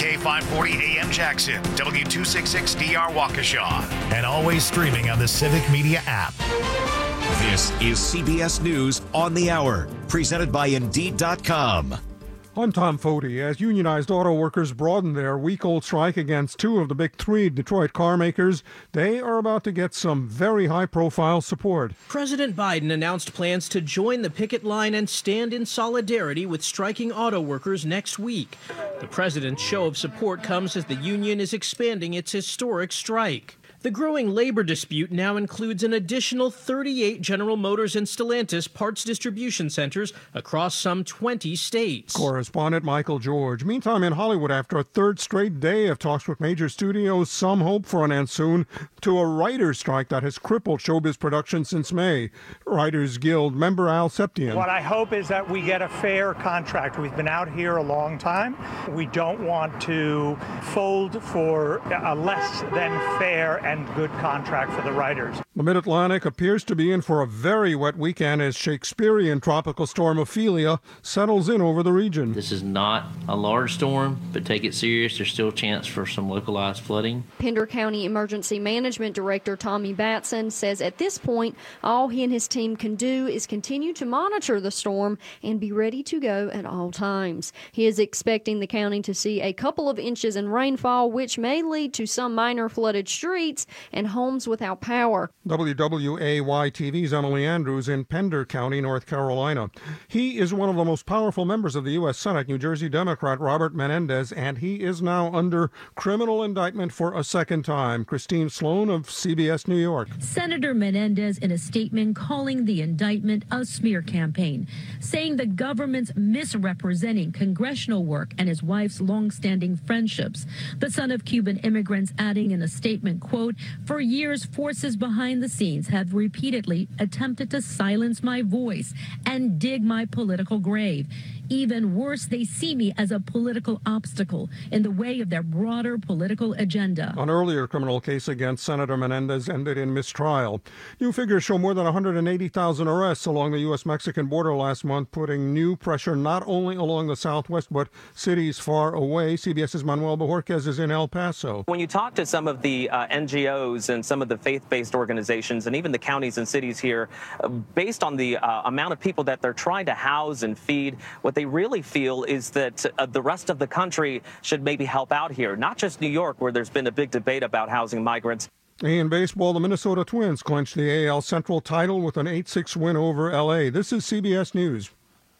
K540 AM Jackson, W266DR Waukesha, and always streaming on the Civic Media app. This is CBS News on the Hour, presented by Indeed.com. I'm Tom Foti. As unionized auto workers broaden their week-old strike against two of the big three Detroit car makers, they are about to get some very high-profile support. President Biden announced plans to join the picket line and stand in solidarity with striking auto workers next week. The president's show of support comes as the union is expanding its historic strike. The growing labor dispute now includes an additional 38 General Motors and Stellantis parts distribution centers across some 20 states. Correspondent Michael George. Meantime, in Hollywood, after a third straight day of talks with major studios, some hope for an end soon to a writer's strike that has crippled showbiz production since May. Writers Guild member Al Septian. What I hope is that we get a fair contract. We've been out here a long time. We don't want to fold for a less than fair and good contract for the writers. The Mid-Atlantic appears to be in for a very wet weekend as Shakespearean tropical storm Ophelia settles in over the region. This is not a large storm, but take it serious. There's still a chance for some localized flooding. Pender County Emergency Management Director Tommy Batson says at this point, all he and his team can do is continue to monitor the storm and be ready to go at all times. He is expecting the county to see a couple of inches in rainfall, which may lead to some minor flooded streets and homes without power. WWAY-TV's Emily Andrews in Pender County, North Carolina. He is one of the most powerful members of the U.S. Senate, New Jersey Democrat Robert Menendez, and he is now under criminal indictment for a second time. Christine Sloan of CBS New York. Senator Menendez in a statement calling the indictment a smear campaign, saying the government's misrepresenting congressional work and his wife's longstanding friendships. The son of Cuban immigrants adding in a statement, quote, "For years, forces behind the scenes have repeatedly attempted to silence my voice and dig my political grave. Even worse, they see me as a political obstacle in the way of their broader political agenda." An earlier criminal case against Senator Menendez ended in mistrial. New figures show more than 180,000 arrests along the U.S.-Mexican border last month, putting new pressure not only along the southwest, but cities far away. CBS's Manuel Bojorquez is in El Paso. When you talk to some of the NGOs and some of the faith-based organizations and even the counties and cities here, based on the amount of people that they're trying to house and feed, what they really feel is that the rest of the country should maybe help out here, not just New York, where there's been a big debate about housing migrants. In baseball, the Minnesota Twins clinched the AL Central title with an 8-6 win over L.A. This is CBS News.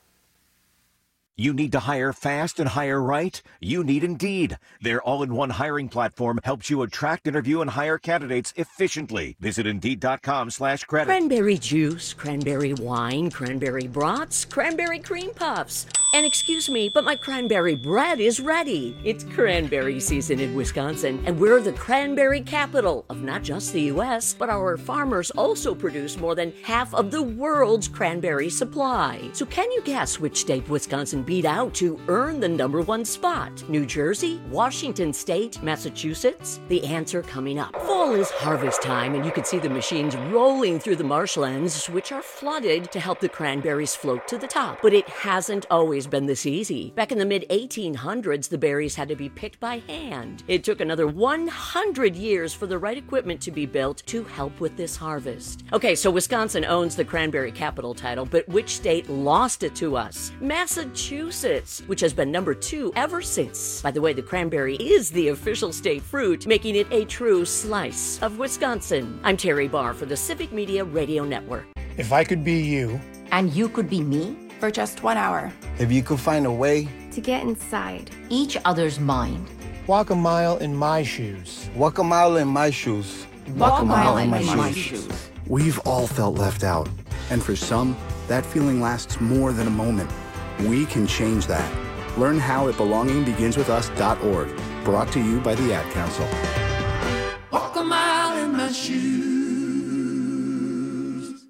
You need to hire fast and hire right? You need Indeed. Their all-in-one hiring platform helps you attract, interview, and hire candidates efficiently. Visit Indeed.com/credit. Cranberry juice, cranberry wine, cranberry brats, cranberry cream puffs. And excuse me, but my cranberry bread is ready. It's cranberry season in Wisconsin, and we're the cranberry capital of not just the U.S., but our farmers also produce more than half of the world's cranberry supply. So can you guess which state Wisconsin beat out to earn the #1 spot? New Jersey, Washington State, Massachusetts? The answer coming up. Fall is harvest time, and you can see the machines rolling through the marshlands, which are flooded to help the cranberries float to the top. But it hasn't always been this easy. Back in the mid-1800s, the berries had to be picked by hand. It took another 100 years for the right equipment to be built to help with this harvest. Okay, so Wisconsin owns the cranberry capital title, but which state lost it to us? Massachusetts, which has been #2 ever since. By the way, the cranberry is the official state fruit, making it a true slice of Wisconsin. I'm Terry Barr for the Civic Media Radio Network. If I could be you. And you could be me? For just 1 hour. If you could find a way to get inside each other's mind. Walk a mile in my shoes. Walk a mile in my shoes. Walk a mile in my shoes. We've all felt left out. And for some, that feeling lasts more than a moment. We can change that. Learn how at belongingbeginswithus.org. Brought to you by the Ad Council. Walk a mile in my shoes.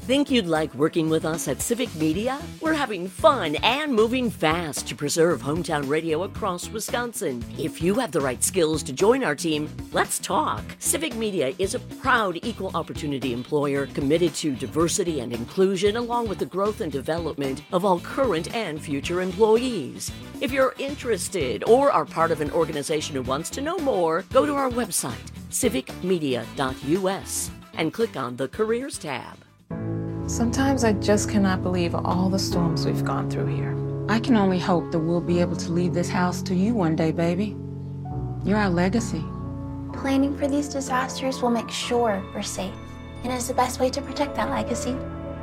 Think you'd like working with us at Civic Media? We're having fun and moving fast to preserve hometown radio across Wisconsin. If you have the right skills to join our team, let's talk. Civic Media is a proud equal opportunity employer committed to diversity and inclusion, along with the growth and development of all current and future employees. If you're interested or are part of an organization who wants to know more, go to our website, civicmedia.us, and click on the Careers tab. Sometimes I just cannot believe all the storms we've gone through here. I can only hope that we'll be able to leave this house to you one day, baby. You're our legacy. Planning for these disasters will make sure we're safe, and is the best way to protect that legacy.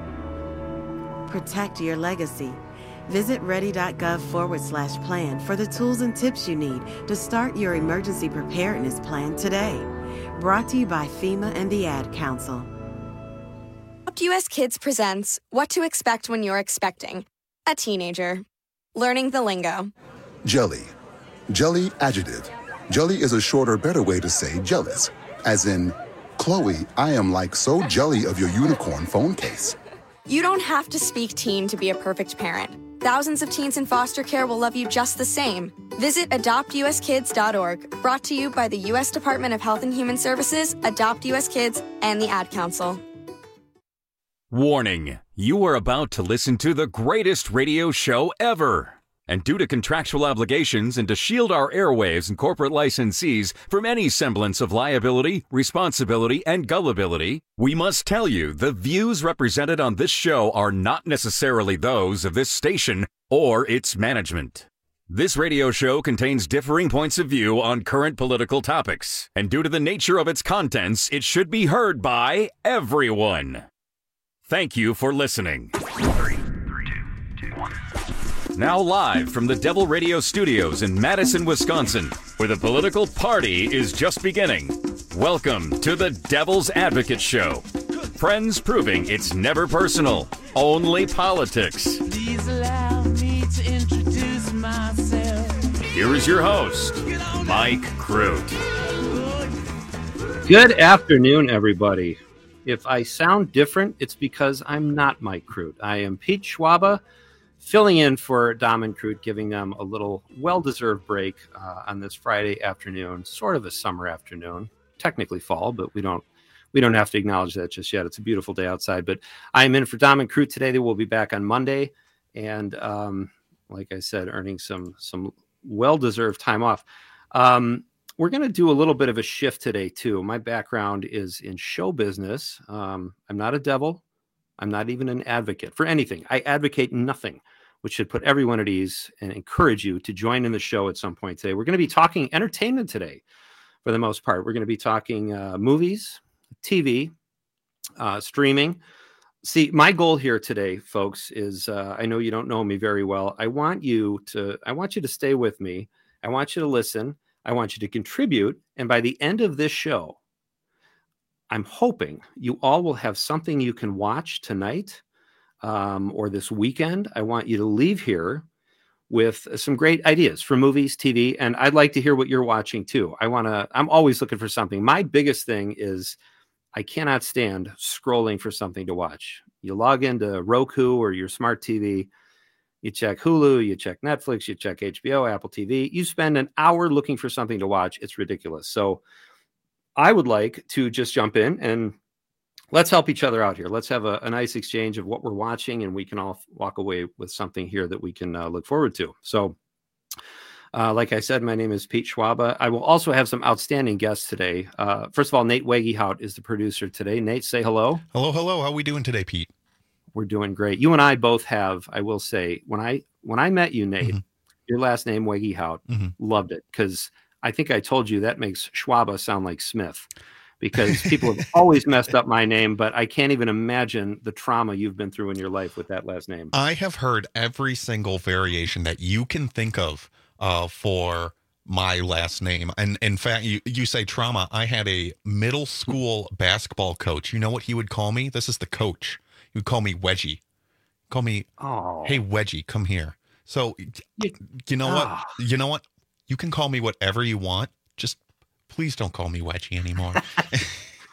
Protect your legacy. Visit ready.gov/plan for the tools and tips you need to start your emergency preparedness plan today. Brought to you by FEMA and the Ad Council. US Kids presents What to Expect When You're Expecting a Teenager. Learning the lingo. Jelly. Jelly adjective. Jelly is a shorter, better way to say jealous. As in, Chloe, I am like so jelly of your unicorn phone case. You don't have to speak teen to be a perfect parent. Thousands of teens in foster care will love you just the same. Visit adoptuskids.org, brought to you by the U.S. Department of Health and Human Services, Adopt U.S. Kids, and the Ad Council. Warning, you are about to listen to the greatest radio show ever. And due to contractual obligations and to shield our airwaves and corporate licensees from any semblance of liability, responsibility, and gullibility, we must tell you the views represented on this show are not necessarily those of this station or its management. This radio show contains differing points of view on current political topics, and due to the nature of its contents, it should be heard by everyone. Thank you for listening. 3, 2, 1. Now live from the Devil Radio Studios in Madison, Wisconsin, where the political party is just beginning. Welcome to the Devil's Advocate Show. Friends proving it's never personal, only politics. Please allow me to introduce myself. Here is your host, Mike Crute. Good afternoon, everybody. If I sound different, it's because I'm not Mike Crute. I am Pete Schwaba, filling in for Dom and Crute, giving them a little well-deserved break on this Friday afternoon, sort of a summer afternoon, technically fall, but we don't have to acknowledge that just yet. It's a beautiful day outside, but I'm in for Dom and Crute today. They will be back on Monday, and like I said, earning some well-deserved time off. We're going to do a little bit of a shift today, too. My background is in show business. I'm not a devil. I'm not even an advocate for anything. I advocate nothing, which should put everyone at ease and encourage you to join in the show at some point today. We're going to be talking entertainment today, for the most part. We're going to be talking movies, TV, streaming. See, my goal here today, folks, is I know you don't know me very well. I want you to stay with me. I want you to listen. I want you to contribute. And by the end of this show, I'm hoping you all will have something you can watch tonight or this weekend. I want you to leave here with some great ideas for movies, TV, and I'd like to hear what you're watching too. I'm always looking for something. My biggest thing is I cannot stand scrolling for something to watch. You log into Roku or your smart TV, you check Hulu, you check Netflix, you check HBO, Apple TV. You spend an hour looking for something to watch. It's ridiculous. So I would like to just jump in and let's help each other out here. Let's have a nice exchange of what we're watching, and we can all walk away with something here that we can look forward to. So like I said, my name is Pete Schwaba. I will also have some outstanding guests today. First of all, Nate Wegehout is the producer today. Nate, say hello. Hello. How are we doing today, Pete? We're doing great. You and I both have, I will say, when I met you, Nate, your last name, Wegehout, loved it, because I think I told you that makes Schwaba sound like Smith, because people have always messed up my name, but I can't even imagine the trauma you've been through in your life with that last name. I have heard every single variation that you can think of for my last name. And in fact, you say trauma. I had a middle school basketball coach. You know what he would call me? This is the coach. He would call me Wedgie. Call me, hey, Wedgie, come here. So you know what? You know what? You can call me whatever you want. Just please don't call me Wedgie anymore.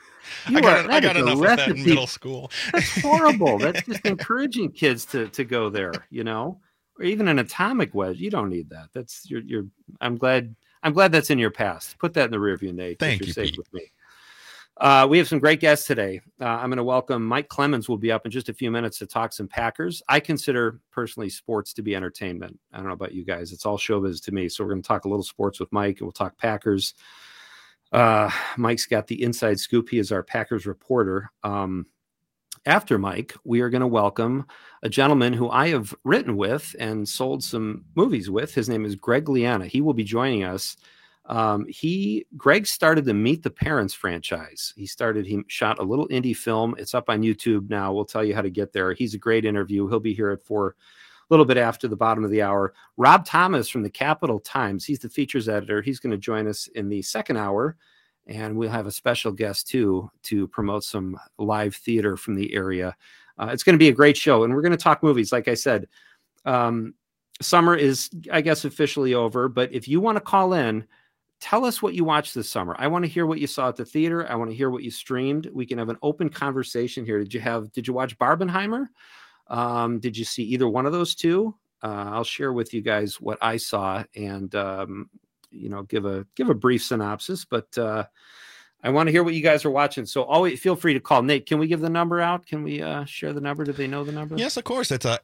I got enough of that in middle school. That's horrible. That's just encouraging kids to go there, or even an atomic wedge. You don't need that. That's I'm glad that's in your past. Put that in the rearview, Nate. Thank you, safe Pete. with me. We have some great guests today. I'm going to welcome Mike Clemens. Will be up in just a few minutes to talk some Packers. I consider personally sports to be entertainment. I don't know about you guys. It's all showbiz to me. So we're going to talk a little sports with Mike, and we'll talk Packers. Mike's got the inside scoop. He is our Packers reporter. After Mike, we are going to welcome a gentleman who I have written with and sold some movies with. His name is Greg Liana. He will be joining us. Greg started the Meet the Parents franchise. He shot a little indie film. It's up on YouTube now. We'll tell you how to get there. He's a great interview. He'll be here a little bit after the bottom of the hour. Rob Thomas from the Capital Times. He's the features editor. He's going to join us in the second hour, and we'll have a special guest too to promote some live theater from the area. It's going to be a great show, and we're going to talk movies. Like I said, summer is, I guess, officially over, but if you want to call in, tell us what you watched this summer. I want to hear what you saw at the theater. I want to hear what you streamed. We can have an open conversation here. Did you watch Barbenheimer? Did you see either one of those two? I'll share with you guys what I saw and, give a brief synopsis, but, I want to hear what you guys are watching. So always feel free to call. Nate, can we give the number out? Can we share the number? Do they know the number? Yes, of course. It's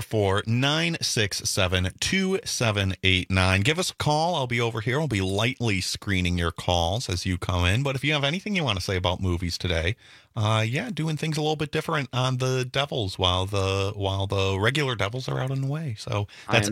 844-967-2789. Give us a call. I'll be over here. I'll be lightly screening your calls as you come in. But if you have anything you want to say about movies today, doing things a little bit different on the Devils while the regular Devils are out in the way. So that's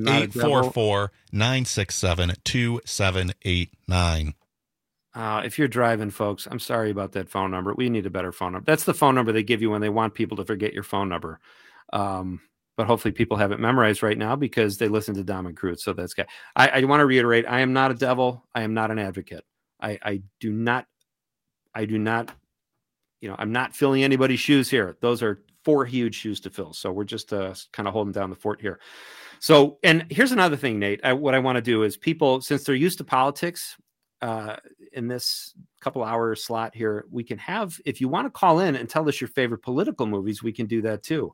844-967-2789. If you're driving, folks, I'm sorry about that phone number. We need a better phone number. That's the phone number they give you when they want people to forget your phone number. But hopefully people have it memorized right now because they listen to Dom and Cruz. So that's good. I want to reiterate, I am not a devil. I am not an advocate. I do not, I'm not filling anybody's shoes here. Those are 4 huge shoes to fill. So we're just kind of holding down the fort here. So, and here's another thing, Nate, what I want to do is people, since they're used to politics, in this couple hour slot here, we can have, if you want to call in and tell us your favorite political movies, we can do that too.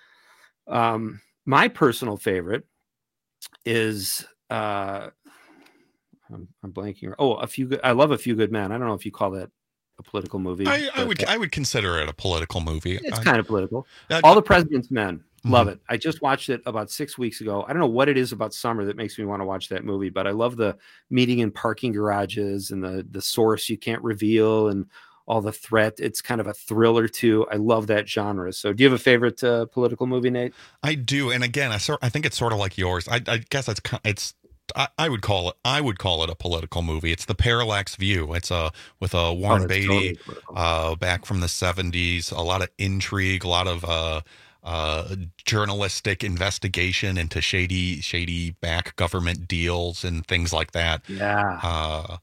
My personal favorite is, I'm blanking. I love A Few Good Men. I don't know if you call that a political movie. I would consider it a political movie. It's kind of political. All the President's Men. Love it. I just watched it about 6 weeks ago. I don't know what it is about summer that makes me want to watch that movie, but I love the meeting in parking garages and the source you can't reveal and all the threat. It's kind of a thriller too. I love that genre. So do you have a favorite political movie, Nate? I do. And again, I think it's sort of like yours. I guess I would call it a political movie. It's The Parallax View. It's with Warren Beatty, totally back from the 70s. A lot of intrigue, a lot of journalistic investigation into shady back government deals and things like that. Yeah.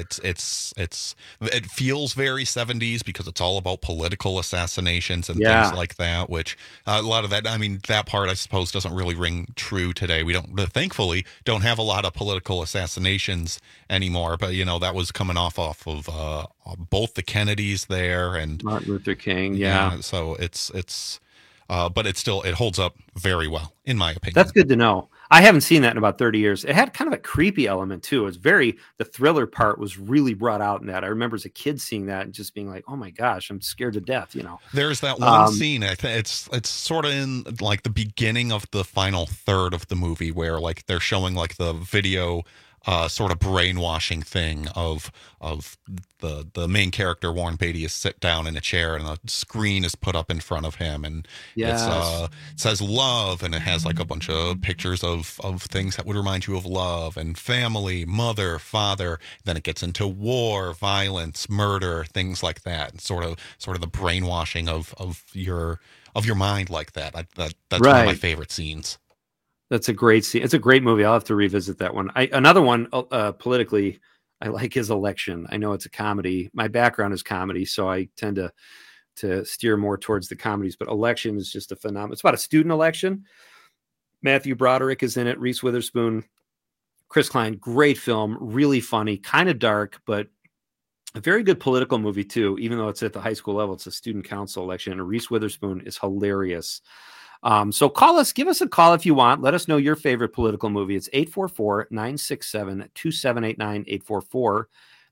It feels very 70s because it's all about political assassinations and things like that, which a lot of that, I mean, that part I suppose doesn't really ring true today. We thankfully don't have a lot of political assassinations anymore, but that was coming off of both the Kennedys there and Martin Luther King. Yeah. So but it holds up very well, in my opinion. That's good to know. I haven't seen that in about 30 years. It had kind of a creepy element too. The thriller part was really brought out in that. I remember as a kid seeing that and just being like, oh my gosh, I'm scared to death, There's that one scene. I think it's sort of in like the beginning of the final third of the movie where like they're showing like the video sort of brainwashing thing of the main character, Warren Beatty, is sit down in a chair and a screen is put up in front of him and it says love, and it has like a bunch of pictures of things that would remind you of love and family, mother, father. Then it gets into war, violence, murder, things like that, and sort of the brainwashing of your mind like that. That's one of my favorite scenes. That's a great scene. It's a great movie. I'll have to revisit that one. Another one politically I like is Election. I know it's a comedy. My background is comedy, so I tend to steer more towards the comedies. But Election is just a phenomenon. It's about a student election. Matthew Broderick is in it. Reese Witherspoon, Chris Klein. Great film. Really funny. Kind of dark, but A very good political movie, too, even though it's at the high school level. It's a student council election, and Reese Witherspoon is hilarious. So call us. Give us a call if you want. Let us know your favorite political movie. It's 844-967-2789,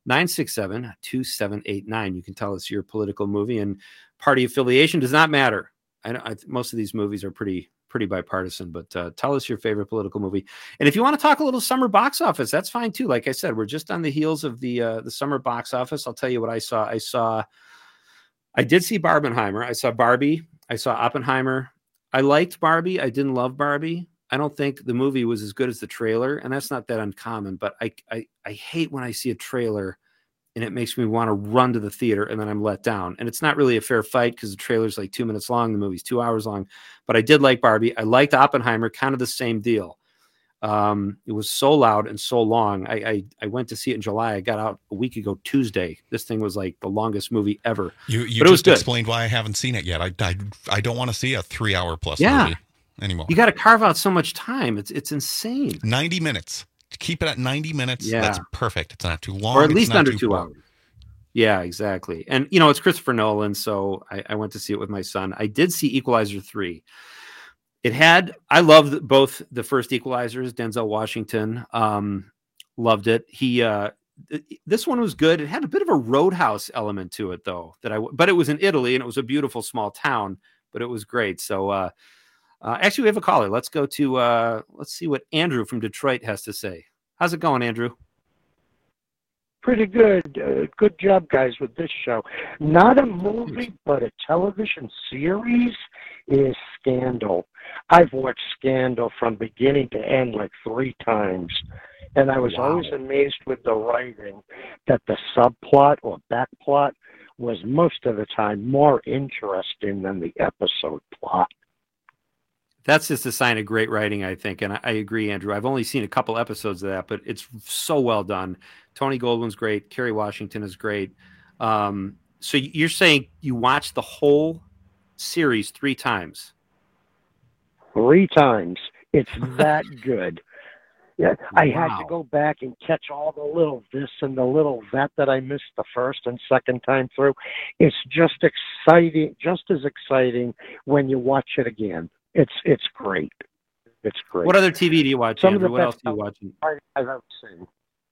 844-967-2789. You can tell us your political movie, and party affiliation does not matter. Most of these movies are pretty bipartisan, but tell us your favorite political movie. And if you want to talk a little summer box office, that's fine too. Like I said, we're just on the heels of the summer box office. I'll tell you what I saw. I did see Barbenheimer. I saw Barbie. I saw Oppenheimer. I liked Barbie. I didn't love Barbie. I don't think the movie was as good as the trailer, and that's not that uncommon, but I hate when I see a trailer and it makes me want to run to the theater and then I'm let down. And it's not really a fair fight because the trailer's like 2 minutes long. The movie's 2 hours long, but I did like Barbie. I liked Oppenheimer, kind of the same deal. It was so loud and so long. I went to see it in July. I got out a week ago Tuesday. This thing was like the longest movie ever. You just explained why I haven't seen it yet. I don't want to see a 3 hour plus movie anymore. You got to carve out so much time. It's insane. 90 minutes. Keep it at 90 minutes. Yeah. That's perfect. It's not too long. Or at least under 2 hours. Yeah, exactly. And, it's Christopher Nolan, so I went to see it with my son. I did see Equalizer 3. I loved both the first Equalizers, Denzel Washington, loved it. This one was good. It had a bit of a Roadhouse element to it, though, but it was in Italy, and it was a beautiful small town, but it was great. So, actually, we have a caller. Let's go to, let's see what Andrew from Detroit has to say. How's it going, Andrew? Pretty good. Good job, guys, with this show. Not a movie, but a television series is Scandal. I've watched Scandal from beginning to end like 3 times. And I was always amazed with the writing that the subplot or backplot was most of the time more interesting than the episode plot. That's just a sign of great writing, I think. And I agree, Andrew. I've only seen a couple episodes of that, but it's so well done. Tony Goldwyn's great. Kerry Washington is great. So you're saying you watched the whole series 3 times? 3 times. It's that good. Yeah, I had to go back and catch all the little this and the little that I missed the first and second time through. It's just exciting, just as exciting when you watch it again. It's great. It's great. What other TV do you watch, Andrew? What else do you watch? I've ever seen.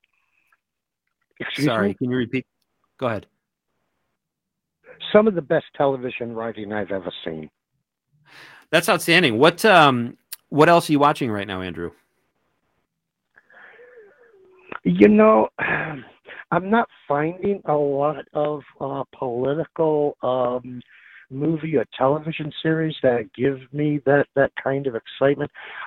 Sorry, can you repeat? Go ahead. Some of the best television writing I've ever seen. That's outstanding. What else are you watching right now, Andrew? I'm not finding a lot of political movie or television series that give me that kind of excitement.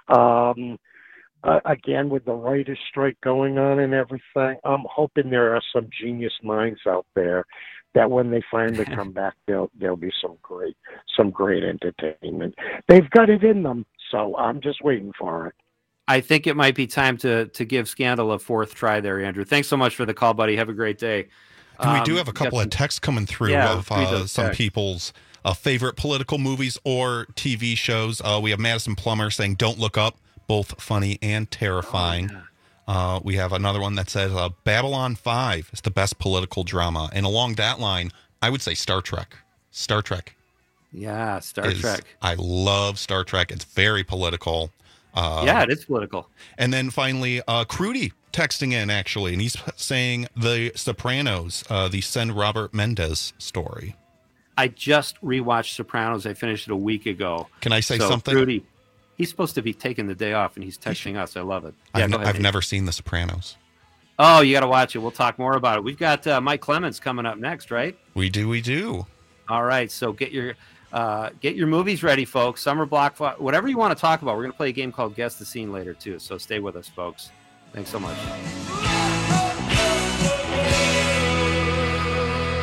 Again, with the writer's strike going on and everything, I'm hoping there are some genius minds out there that when they finally come back, there'll be some great entertainment. They've got it in them, so I'm just waiting for it. I think it might be time to give Scandal a 4th try there, Andrew. Thanks so much for the call, buddy. Have a great day. And we do have a couple of texts coming through of some people's favorite political movies or TV shows. We have Madison Plummer saying Don't Look Up, both funny and terrifying. We have another one that says Babylon 5 is the best political drama. And along that line, I would say Star Trek. Star Trek. Yeah, Star Trek. I love Star Trek. It's very political. It is political. And then finally, Crudy texting in, actually, and he's saying The Sopranos, the Send Robert Mendez story. I just rewatched Sopranos. I finished it a week ago. Can I say something? Rudy, he's supposed to be taking the day off, and he's texting us. I love it. Yeah, I've never seen The Sopranos. Oh, you got to watch it. We'll talk more about it. We've got Mike Clemens coming up next, right? We do. All right, so get your movies ready, folks. Summer block, whatever you want to talk about. We're going to play a game called Guess the Scene later, too, so stay with us, folks. Thanks so much.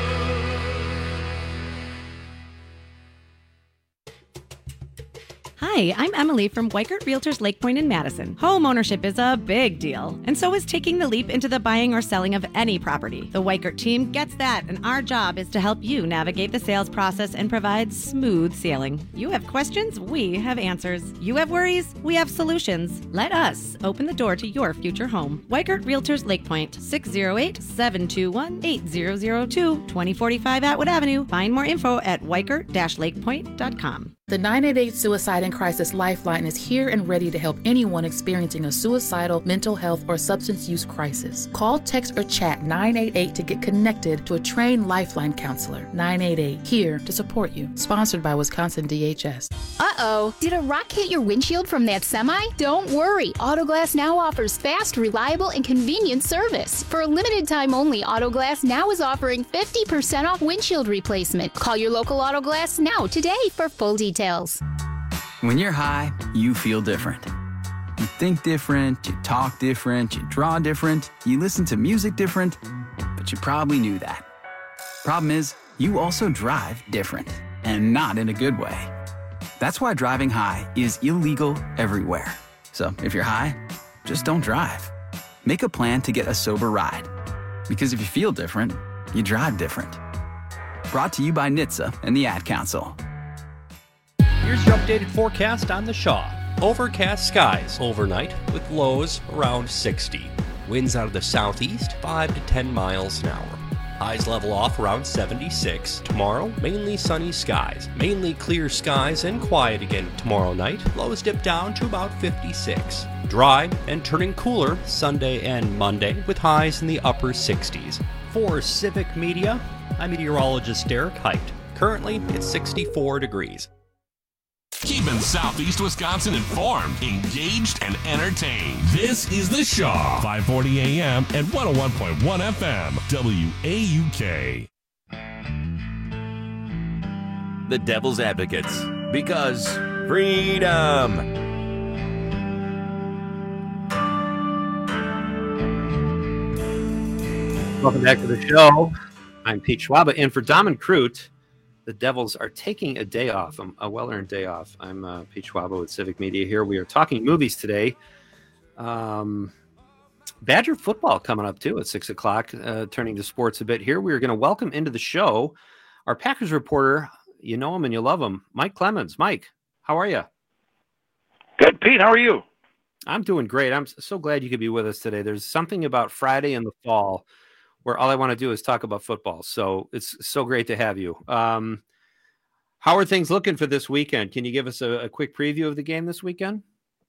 Hi, Hi, I'm Emily from Weikert Realtors Lake Point in Madison. Home ownership is a big deal, and so is taking the leap into the buying or selling of any property. The Weikert team gets that, and our job is to help you navigate the sales process and provide smooth sailing. You have questions, we have answers. You have worries, we have solutions. Let us open the door to your future home. Weikert Realtors Lake Point, 608-721-8002, 2045 Atwood Avenue. Find more info at weikert-lakepoint.com. The 988 Suicide and Crisis Lifeline is here and ready to help anyone experiencing a suicidal, mental health, or substance use crisis. Call, text, or chat 988 to get connected to a trained Lifeline counselor. 988, here to support you. Sponsored by Wisconsin DHS. Uh-oh, did a rock hit your windshield from that semi? Don't worry, Autoglass Now offers fast, reliable, and convenient service. For a limited time only, Autoglass Now is offering 50% off windshield replacement. Call your local Autoglass Now today for full details. When you're high, you feel different. You think different, you talk different, you draw different, you listen to music different, but you probably knew that. Problem is, you also drive different, and not in a good way. That's why driving high is illegal everywhere. So if you're high, just don't drive. Make a plan to get a sober ride. Because if you feel different, you drive different. Brought to you by NHTSA and the Ad Council. Here's your updated forecast on the Shaw. Overcast skies overnight with lows around 60. Winds out of the southeast 5 to 10 miles an hour. Highs level off around 76. Tomorrow, mainly sunny skies. Mainly clear skies and quiet again tomorrow night. Lows dip down to about 56. Dry and turning cooler Sunday and Monday with highs in the upper 60s. For Civic Media, I'm meteorologist Derek Height. Currently, it's 64 degrees. Keeping Southeast Wisconsin informed, engaged, and entertained. This is The Shaw, 540 AM and 101.1 FM, WAUK. The Devil's Advocates, because freedom. Welcome back to the show. I'm Pete Schwaba, in for Dom and Crute. The Devils are taking a day off, a well-earned day off. I'm Pete Schwaba with Civic Media here. We are talking movies today. Badger football coming up, too, at 6 o'clock, turning to sports a bit here. We are going to welcome into the show our Packers reporter. You know him and you love him, Mike Clemens. Mike, how are you? Good, Pete. How are you? I'm doing great. I'm so glad you could be with us today. There's something about Friday in the fall where all I want to do is talk about football. So it's so great to have you. How are things looking for this weekend? Can you give us a quick preview of the game this weekend?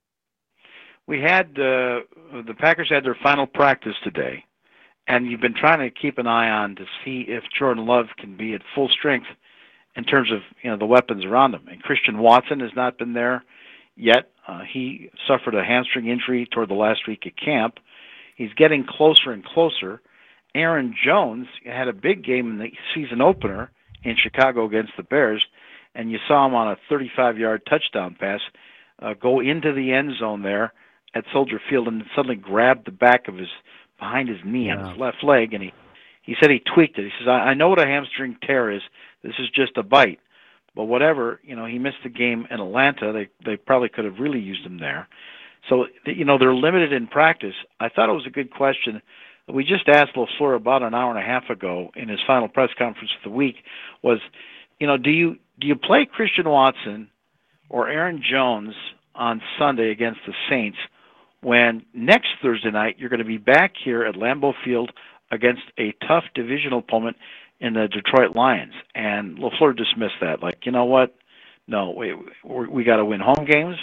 We had the Packers had their final practice today, and you've been trying to keep an eye on to see if Jordan Love can be at full strength in terms of the weapons around him. And Christian Watson has not been there yet. He suffered a hamstring injury toward the last week at camp. He's getting closer and closer. Aaron Jones had a big game in the season opener in Chicago against the Bears, and you saw him on a 35-yard touchdown pass go into the end zone there at Soldier Field and suddenly grabbed the back of behind his knee on his left leg, and he said he tweaked it. He says, I know what a hamstring tear is. This is just a bite. But whatever, he missed the game in Atlanta. They probably could have really used him there. So, they're limited in practice. I thought it was a good question. We just asked LaFleur about an hour and a half ago in his final press conference of the week was, do you play Christian Watson or Aaron Jones on Sunday against the Saints when next Thursday night you're going to be back here at Lambeau Field against a tough divisional opponent in the Detroit Lions? And LaFleur dismissed that. Like, you know what? No, we got to win home games.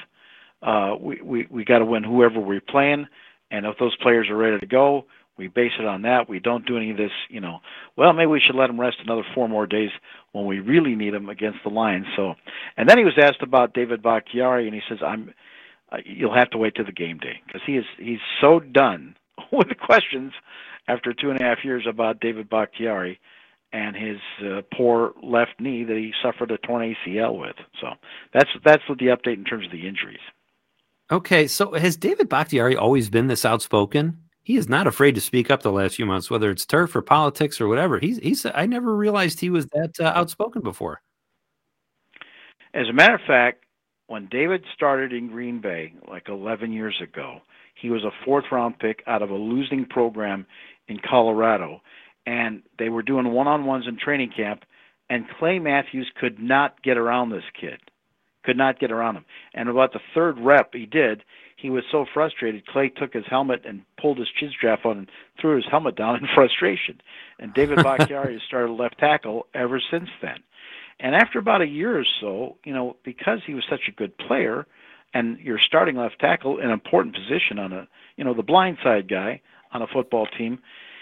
We got to win whoever we're playing. And if those players are ready to go, we base it on that. We don't do any of this, well, maybe we should let them rest another 4 more days when we really need them against the Lions. So, and then he was asked about David Bakhtiari, and he says, you'll have to wait till the game day, because he's so done with the questions after 2.5 years about David Bakhtiari and his poor left knee that he suffered a torn ACL with. So that's what the update in terms of the injuries. Okay, so has David Bakhtiari always been this outspoken? He is not afraid to speak up the last few months, whether it's turf or politics or whatever. I never realized he was that outspoken before. As a matter of fact, when David started in Green Bay like 11 years ago, he was a fourth-round pick out of a losing program in Colorado, and they were doing one-on-ones in training camp, and Clay Matthews could not get around this kid, could not get around him. And about the third rep he did, he was so frustrated, Clay took his helmet and pulled his chin strap on and threw his helmet down in frustration. And David Bakhtiari has started left tackle ever since then. And after about a year or so, because he was such a good player, and you're starting left tackle, an important position on the blind side guy on a football team,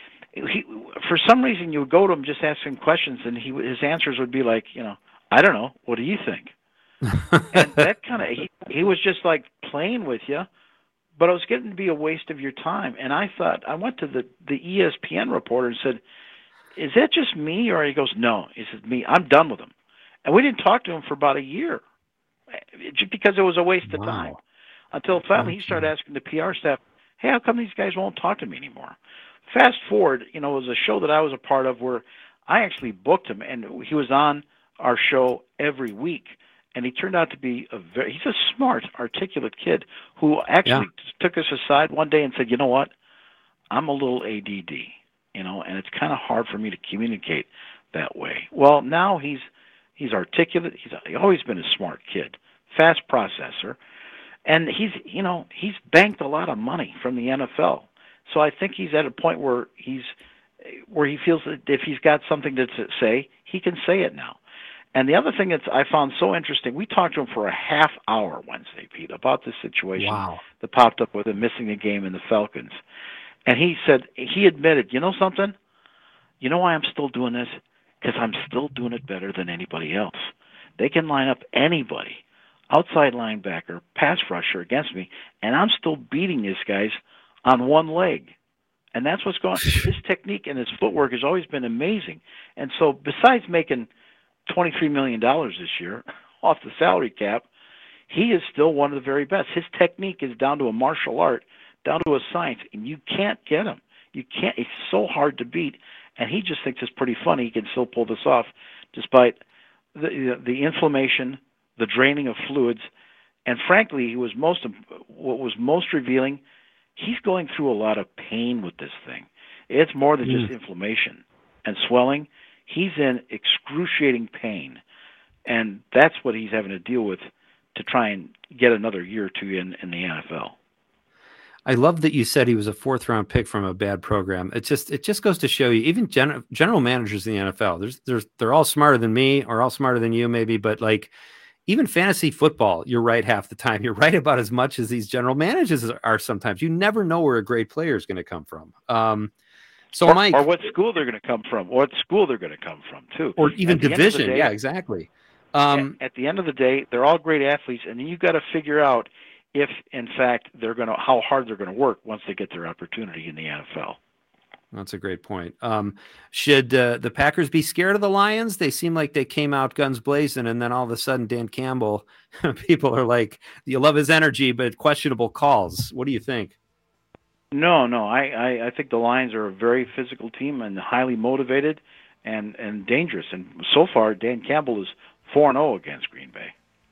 for some reason you would go to him, just ask him questions, and his answers would be like, I don't know, what do you think? And that kind of, he was just like playing with you, but it was getting to be a waste of your time. And I thought, I went to the ESPN reporter and said, is that just me? Or he goes, no, he said, me, I'm done with him. And we didn't talk to him for about a year, just because it was a waste of time. Until finally he started asking the PR staff, hey, how come these guys won't talk to me anymore? Fast forward, it was a show that I was a part of where I actually booked him, and he was on our show every week. And he turned out to be he's a smart, articulate kid who actually took us aside one day and said, you know what, I'm a little ADD, and it's kind of hard for me to communicate that way. Well, now he's articulate. He's always been a smart kid, fast processor, and he's banked a lot of money from the NFL. So I think he's at a point where he feels that if he's got something to say, he can say it now. And the other thing that I found so interesting, we talked to him for a half hour Wednesday, Pete, about this situation that popped up with him missing a game in the Falcons. And he said, he admitted, you know something? You know why I'm still doing this? Because I'm still doing it better than anybody else. They can line up anybody, outside linebacker, pass rusher against me, and I'm still beating these guys on one leg. And that's what's going on. His technique and his footwork has always been amazing. And so besides making $23 million this year off the salary cap, he is still one of the very best. His technique is down to a martial art, down to a science, and you can't get him. You can't. It's so hard to beat, and he just thinks it's pretty funny he can still pull this off despite the inflammation, the draining of fluids, and frankly, what was most revealing, he's going through a lot of pain with this thing. It's more than just inflammation and swelling. He's in excruciating pain, and that's what he's having to deal with to try and get another year or two in the NFL. I love that you said he was a fourth-round pick from a bad program. It just goes to show you, even general managers in the NFL, they're all smarter than me or all smarter than you maybe, but like even fantasy football, you're right half the time. You're right about as much as these general managers are sometimes. You never know where a great player is going to come from. Mike, or what school they're going to come from, or what school they're going to come from, too. Or even division. Yeah, exactly. At the end of the day, they're all great athletes, and then you've got to figure out if, in fact, how hard they're going to work once they get their opportunity in the NFL. That's a great point. Should the Packers be scared of the Lions? They seem like they came out guns blazing, and then all of a sudden, Dan Campbell, people are like, you love his energy, but questionable calls. What do you think? No. I think the Lions are a very physical team and highly motivated and dangerous. And so far, Dan Campbell is 4-0 against Green Bay.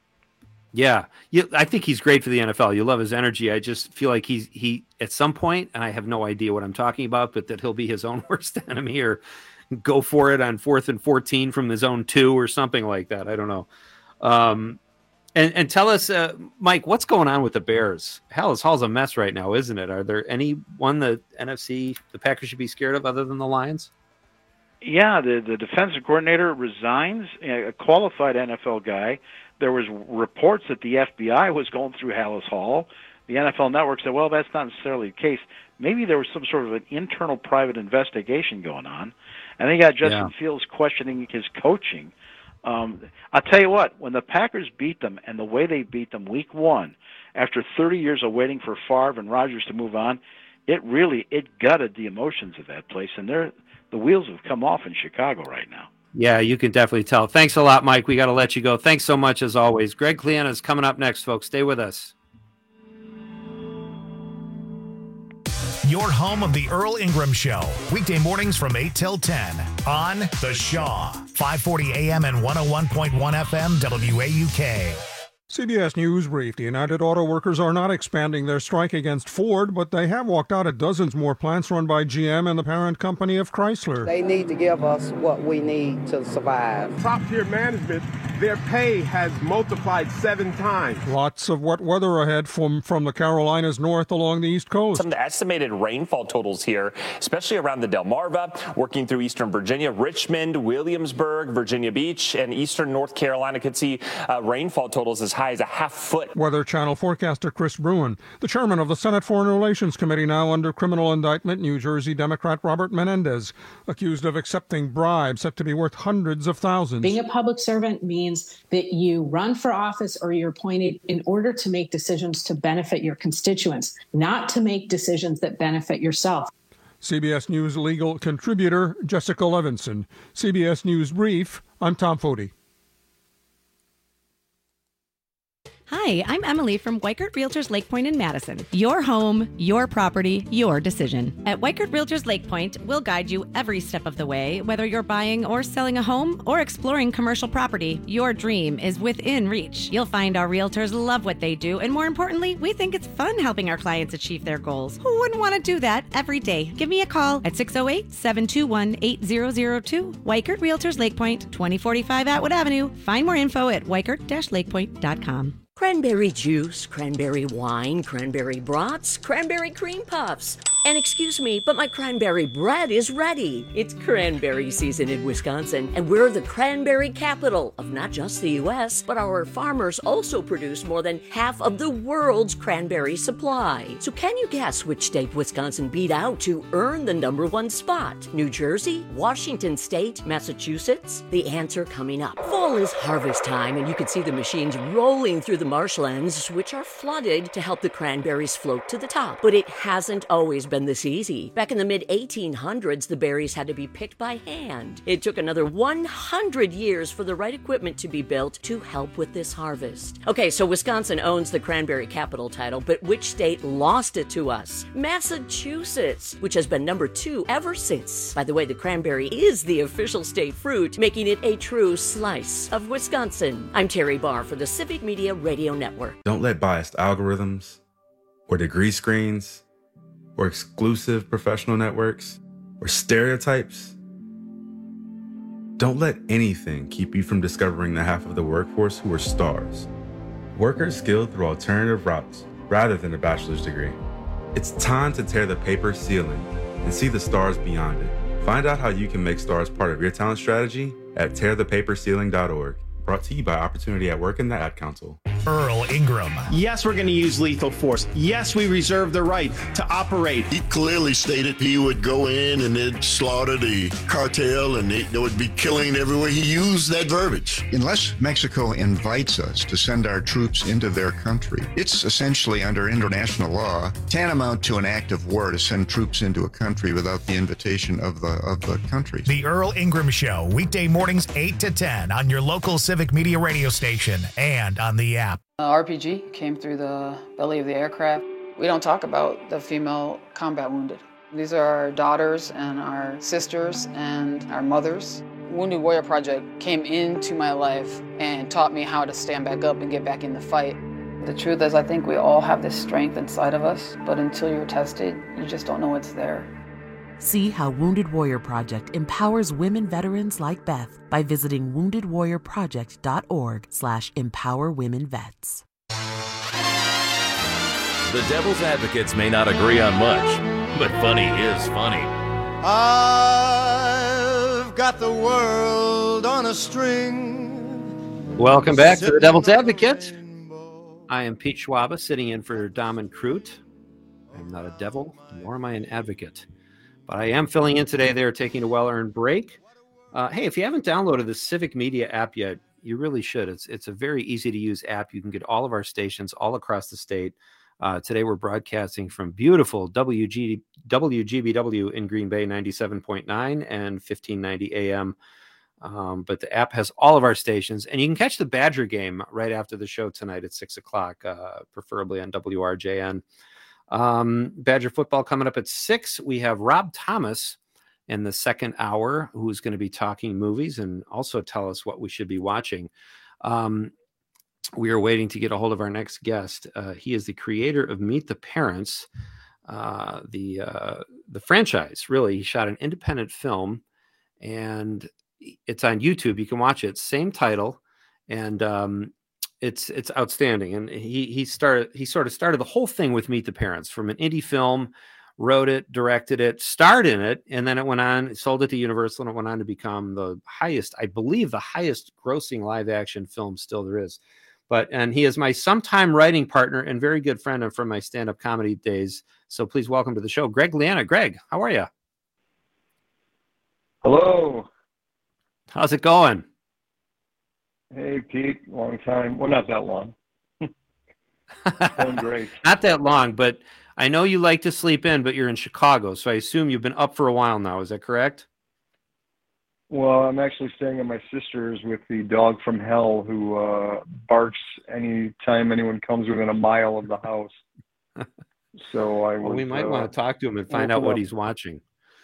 Yeah, I think he's great for the NFL. You love his energy. I just feel like he at some point, and I have no idea what I'm talking about, but that he'll be his own worst enemy or go for it on 4th and 14 from his own 2 or something like that. I don't know. And tell us, Mike, what's going on with the Bears? Hall's a mess right now, isn't it? Are there anyone the Packers should be scared of other than the Lions? Yeah, the defensive coordinator resigns, a qualified NFL guy. There was reports that the FBI was going through Halas Hall. The NFL Network said, well, that's not necessarily the case. Maybe there was some sort of an internal private investigation going on. And they got Justin Fields questioning his coaching. I'll tell you what, when the Packers beat them and the way they beat them week 1, after 30 years of waiting for Favre and Rodgers to move on, it gutted the emotions of that place. And the wheels have come off in Chicago right now. Yeah, you can definitely tell. Thanks a lot, Mike. We got to let you go. Thanks so much, as always. Greg Cleana is coming up next, folks. Stay with us. Your home of the Earl Ingram Show. Weekday mornings from 8 till 10 on The Shaw. 540 AM and 101.1 FM WAUK. CBS News Brief. The United Auto Workers are not expanding their strike against Ford, but they have walked out at dozens more plants run by GM and the parent company of Chrysler. They need to give us what we need to survive. Top-tier management, their pay has multiplied 7 times. Lots of wet weather ahead from the Carolinas north along the East Coast. Some of the estimated rainfall totals here, especially around the Delmarva, working through eastern Virginia, Richmond, Williamsburg, Virginia Beach, and eastern North Carolina could see rainfall totals as high as a half foot. Weather Channel forecaster Chris Bruin. The chairman of the Senate Foreign Relations Committee now under criminal indictment, New Jersey Democrat Robert Menendez, accused of accepting bribes said to be worth hundreds of thousands. Being a public servant means that you run for office or you're appointed in order to make decisions to benefit your constituents, not to make decisions that benefit yourself. CBS News legal contributor Jessica Levinson. CBS News Brief, I'm Tom Foti. Hi, I'm Emily from Weichert Realtors Lake Point in Madison. Your home, your property, your decision. At Weichert Realtors Lake Point, we'll guide you every step of the way. Whether you're buying or selling a home or exploring commercial property, your dream is within reach. You'll find our realtors love what they do, and more importantly, we think it's fun helping our clients achieve their goals. Who wouldn't want to do that every day? Give me a call at 608-721-8002. Weichert Realtors Lake Point, 2045 Atwood Avenue. Find more info at weichert-lakepoint.com. Cranberry juice, cranberry wine, cranberry brats, cranberry cream puffs. And excuse me, but my cranberry bread is ready. It's cranberry season in Wisconsin, and we're the cranberry capital of not just the U.S., but our farmers also produce more than half of the world's cranberry supply. So can you guess which state Wisconsin beat out to earn the #1 spot? New Jersey, Washington State, Massachusetts? The answer coming up. Fall is harvest time, and you can see the machines rolling through the marshlands, which are flooded to help the cranberries float to the top. But it hasn't always been this easy. Back in the mid-1800s, the berries had to be picked by hand. It took another 100 years for the right equipment to be built to help with this harvest. Okay, so Wisconsin owns the cranberry capital title, but which state lost it to us? Massachusetts, which has been #2 ever since. By the way, the cranberry is the official state fruit, making it a true slice of Wisconsin. I'm Terry Barr for the Civic Media Radio Network. Don't let biased algorithms or degree screens or exclusive professional networks or stereotypes, don't let anything keep you from discovering the half of the workforce who are stars. Workers skilled through alternative routes rather than a bachelor's degree. It's time to tear the paper ceiling and see the stars beyond it. Find out how you can make stars part of your talent strategy at tearthepaperceiling.org. Brought to you by Opportunity at Work and the Ad Council. Earl Ingram. Yes, we're going to use lethal force. Yes, we reserve the right to operate. He clearly stated he would go in and they'd slaughter the cartel and they would be killing everywhere. He used that verbiage. Unless Mexico invites us to send our troops into their country, it's essentially under international law tantamount to an act of war to send troops into a country without the invitation of the country. The Earl Ingram Show, weekday mornings 8 to 10 on your local Civic Media radio station and on the app. RPG came through the belly of the aircraft. We don't talk about the female combat wounded. These are our daughters and our sisters and our mothers. Wounded Warrior Project came into my life and taught me how to stand back up and get back in the fight. The truth is, I think we all have this strength inside of us, but until you're tested, you just don't know it's there. See how Wounded Warrior Project empowers women veterans like Beth by visiting woundedwarriorproject.org/empowerwomenvets. The Devil's Advocates may not agree on much, but funny is funny. I've got the world on a string. Welcome back to the Devil's Advocate. I am Pete Schwaba, sitting in for Daman Crute. I'm not a devil, nor am I an advocate. But I am filling in today. They're taking a well-earned break. Hey, if you haven't downloaded the Civic Media app yet, you really should. It's a very easy-to-use app. You can get all of our stations all across the state. Today we're broadcasting from beautiful WGBW in Green Bay, 97.9 and 1590 AM. But the app has all of our stations. And you can catch the Badger game right after the show tonight at 6 o'clock, preferably on WRJN. Badger football coming up at 6. We have Rob Thomas in the second hour, who's going to be talking movies and also tell us what we should be watching. we are waiting to get a hold of our next guest. He is the creator of Meet the Parents, the franchise. Really, he shot an independent film, and it's on YouTube. You can watch it. Same title, and it's outstanding. And he sort of started the whole thing with Meet the Parents from an indie film. Wrote it, directed it, starred in it, and then it went on, sold it to Universal, and it went on to become the highest grossing live action film still there is. And he is my sometime writing partner and very good friend from my stand-up comedy days. So please welcome to the show, Greg Liana. Greg, how are you? Hello. How's it going? Hey, Pete. Long time. Well, not that long. Going great. Not that long, but I know you like to sleep in, but you're in Chicago, so I assume you've been up for a while now. Is that correct? Well, I'm actually staying at my sister's with the dog from hell who barks any time anyone comes within a mile of the house. So we might want to talk to him and find out what he's watching.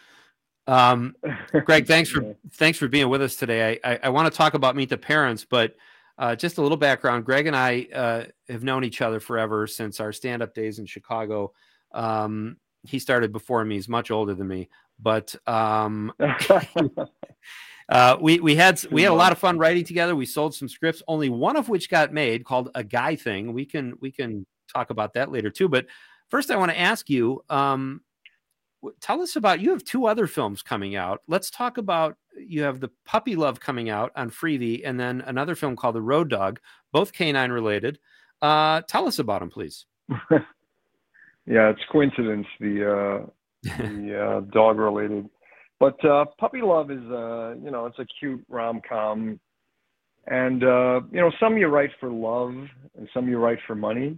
Greg, thanks for being with us today. I want to talk about Meet the Parents, but just a little background. Greg and I have known each other forever since our stand-up days in Chicago. He started before me. He's much older than me, but we had a lot of fun writing together. We sold some scripts, only one of which got made, called A Guy Thing. We can talk about that later too. But first, I want to ask you. Tell us about, you have two other films coming out. Let's talk about, you have the Puppy Love coming out on Freevee, and then another film called The Road Dog, both canine related. Tell us about them, please. Yeah, it's coincidence, the dog related. But Puppy Love is, it's a cute rom-com. And, some you write for love and some you write for money.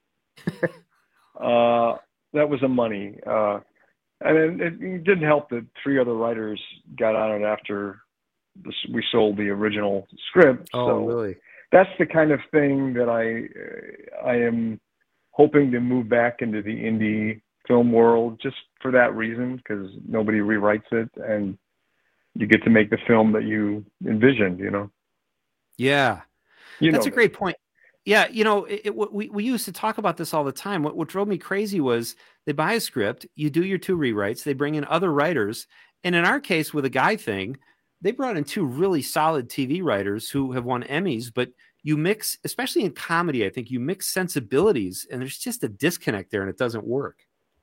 That was a money. And it didn't help that three other writers got on it after we sold the original script. Oh, so really? That's the kind of thing that I am hoping to move back into the indie film world just for that reason, because nobody rewrites it and you get to make the film that you envisioned, Yeah. That's a great point. Yeah, we used to talk about this all the time. What drove me crazy was they buy a script, you do your two rewrites, they bring in other writers, and in our case with A Guy Thing, they brought in two really solid TV writers who have won Emmys, but you mix, especially in comedy, I think you mix sensibilities, and there's just a disconnect there, and it doesn't work.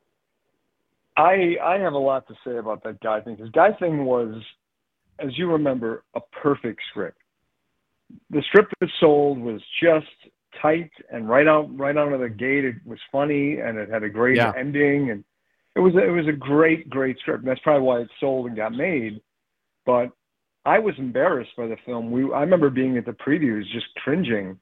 I have a lot to say about that Guy Thing, because Guy Thing was, as you remember, a perfect script. The script that sold was just tight and right out of the gate. It was funny and it had a great ending, and it was a great script. And that's probably why it sold and got made. But I was embarrassed by the film. I remember being at the previews just cringing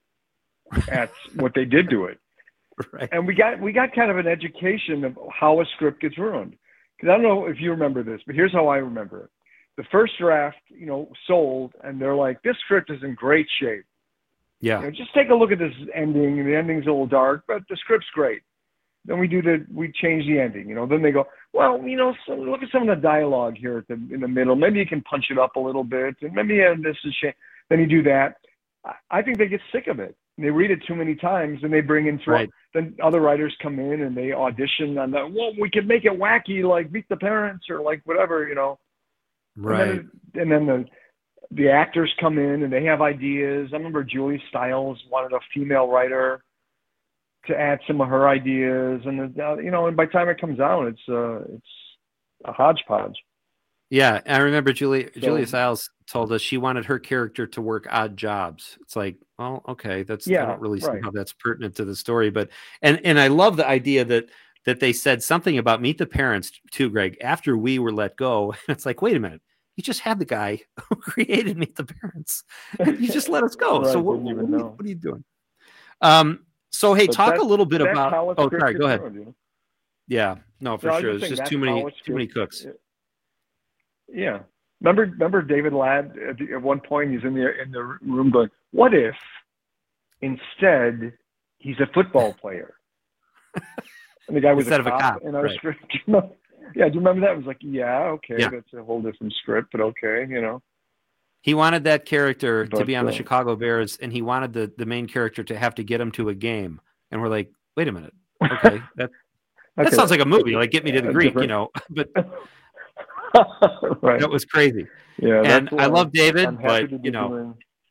at what they did to it. Right. And we got kind of an education of how a script gets ruined. Because I don't know if you remember this, but here's how I remember it. The first draft, sold, and they're like, this script is in great shape. Yeah. Just take a look at this ending. The ending's a little dark, but the script's great. Then we change the ending. Then they go, well, so look at some of the dialogue here in the middle. Maybe you can punch it up a little bit, and maybe this is shame. Then you do that. I think they get sick of it. They read it too many times, and they bring in then other writers come in and they audition on that. Well, we could make it wacky, like Meet the Parents or like whatever, Right. And then the actors come in and they have ideas. I remember Julie Stiles wanted a female writer to add some of her ideas, and and by the time it comes out, it's a hodgepodge. Yeah, I remember Julie Stiles told us she wanted her character to work odd jobs. It's like, well, okay, I don't really see how that's pertinent to the story, but and I love the idea that they said something about Meet the Parents too, Greg, after we were let go. And it's like, wait a minute, you just had the guy who created Meet the Parents, and you just let us go. Right, so what are you doing? So hey, talk a little bit about. Oh, sorry, go ahead. Yeah, no, for sure. There's just too many cooks. Yeah, remember David Ladd at one point? He's in the room going, "What if instead he's a football player?" And the guy was instead a cop in our script. Yeah, do you remember that? It was like, yeah, okay, that's a whole different script, but okay, He wanted that character to be on the Chicago Bears, and he wanted the main character to have to get him to a game. And we're like, wait a minute. Okay, that sounds like a movie. Like, Get Me to the Greek, you know. But right. That was crazy. Yeah, and I love David, but you know,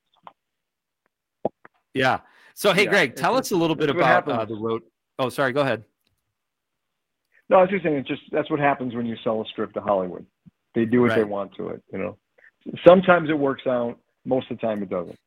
yeah. So hey, Greg, tell us a little bit about the road. Oh, sorry. Go ahead. No, I was just saying, that's what happens when you sell a script to Hollywood. They do what they want to it, you know. Sometimes it works out. Most of the time it doesn't.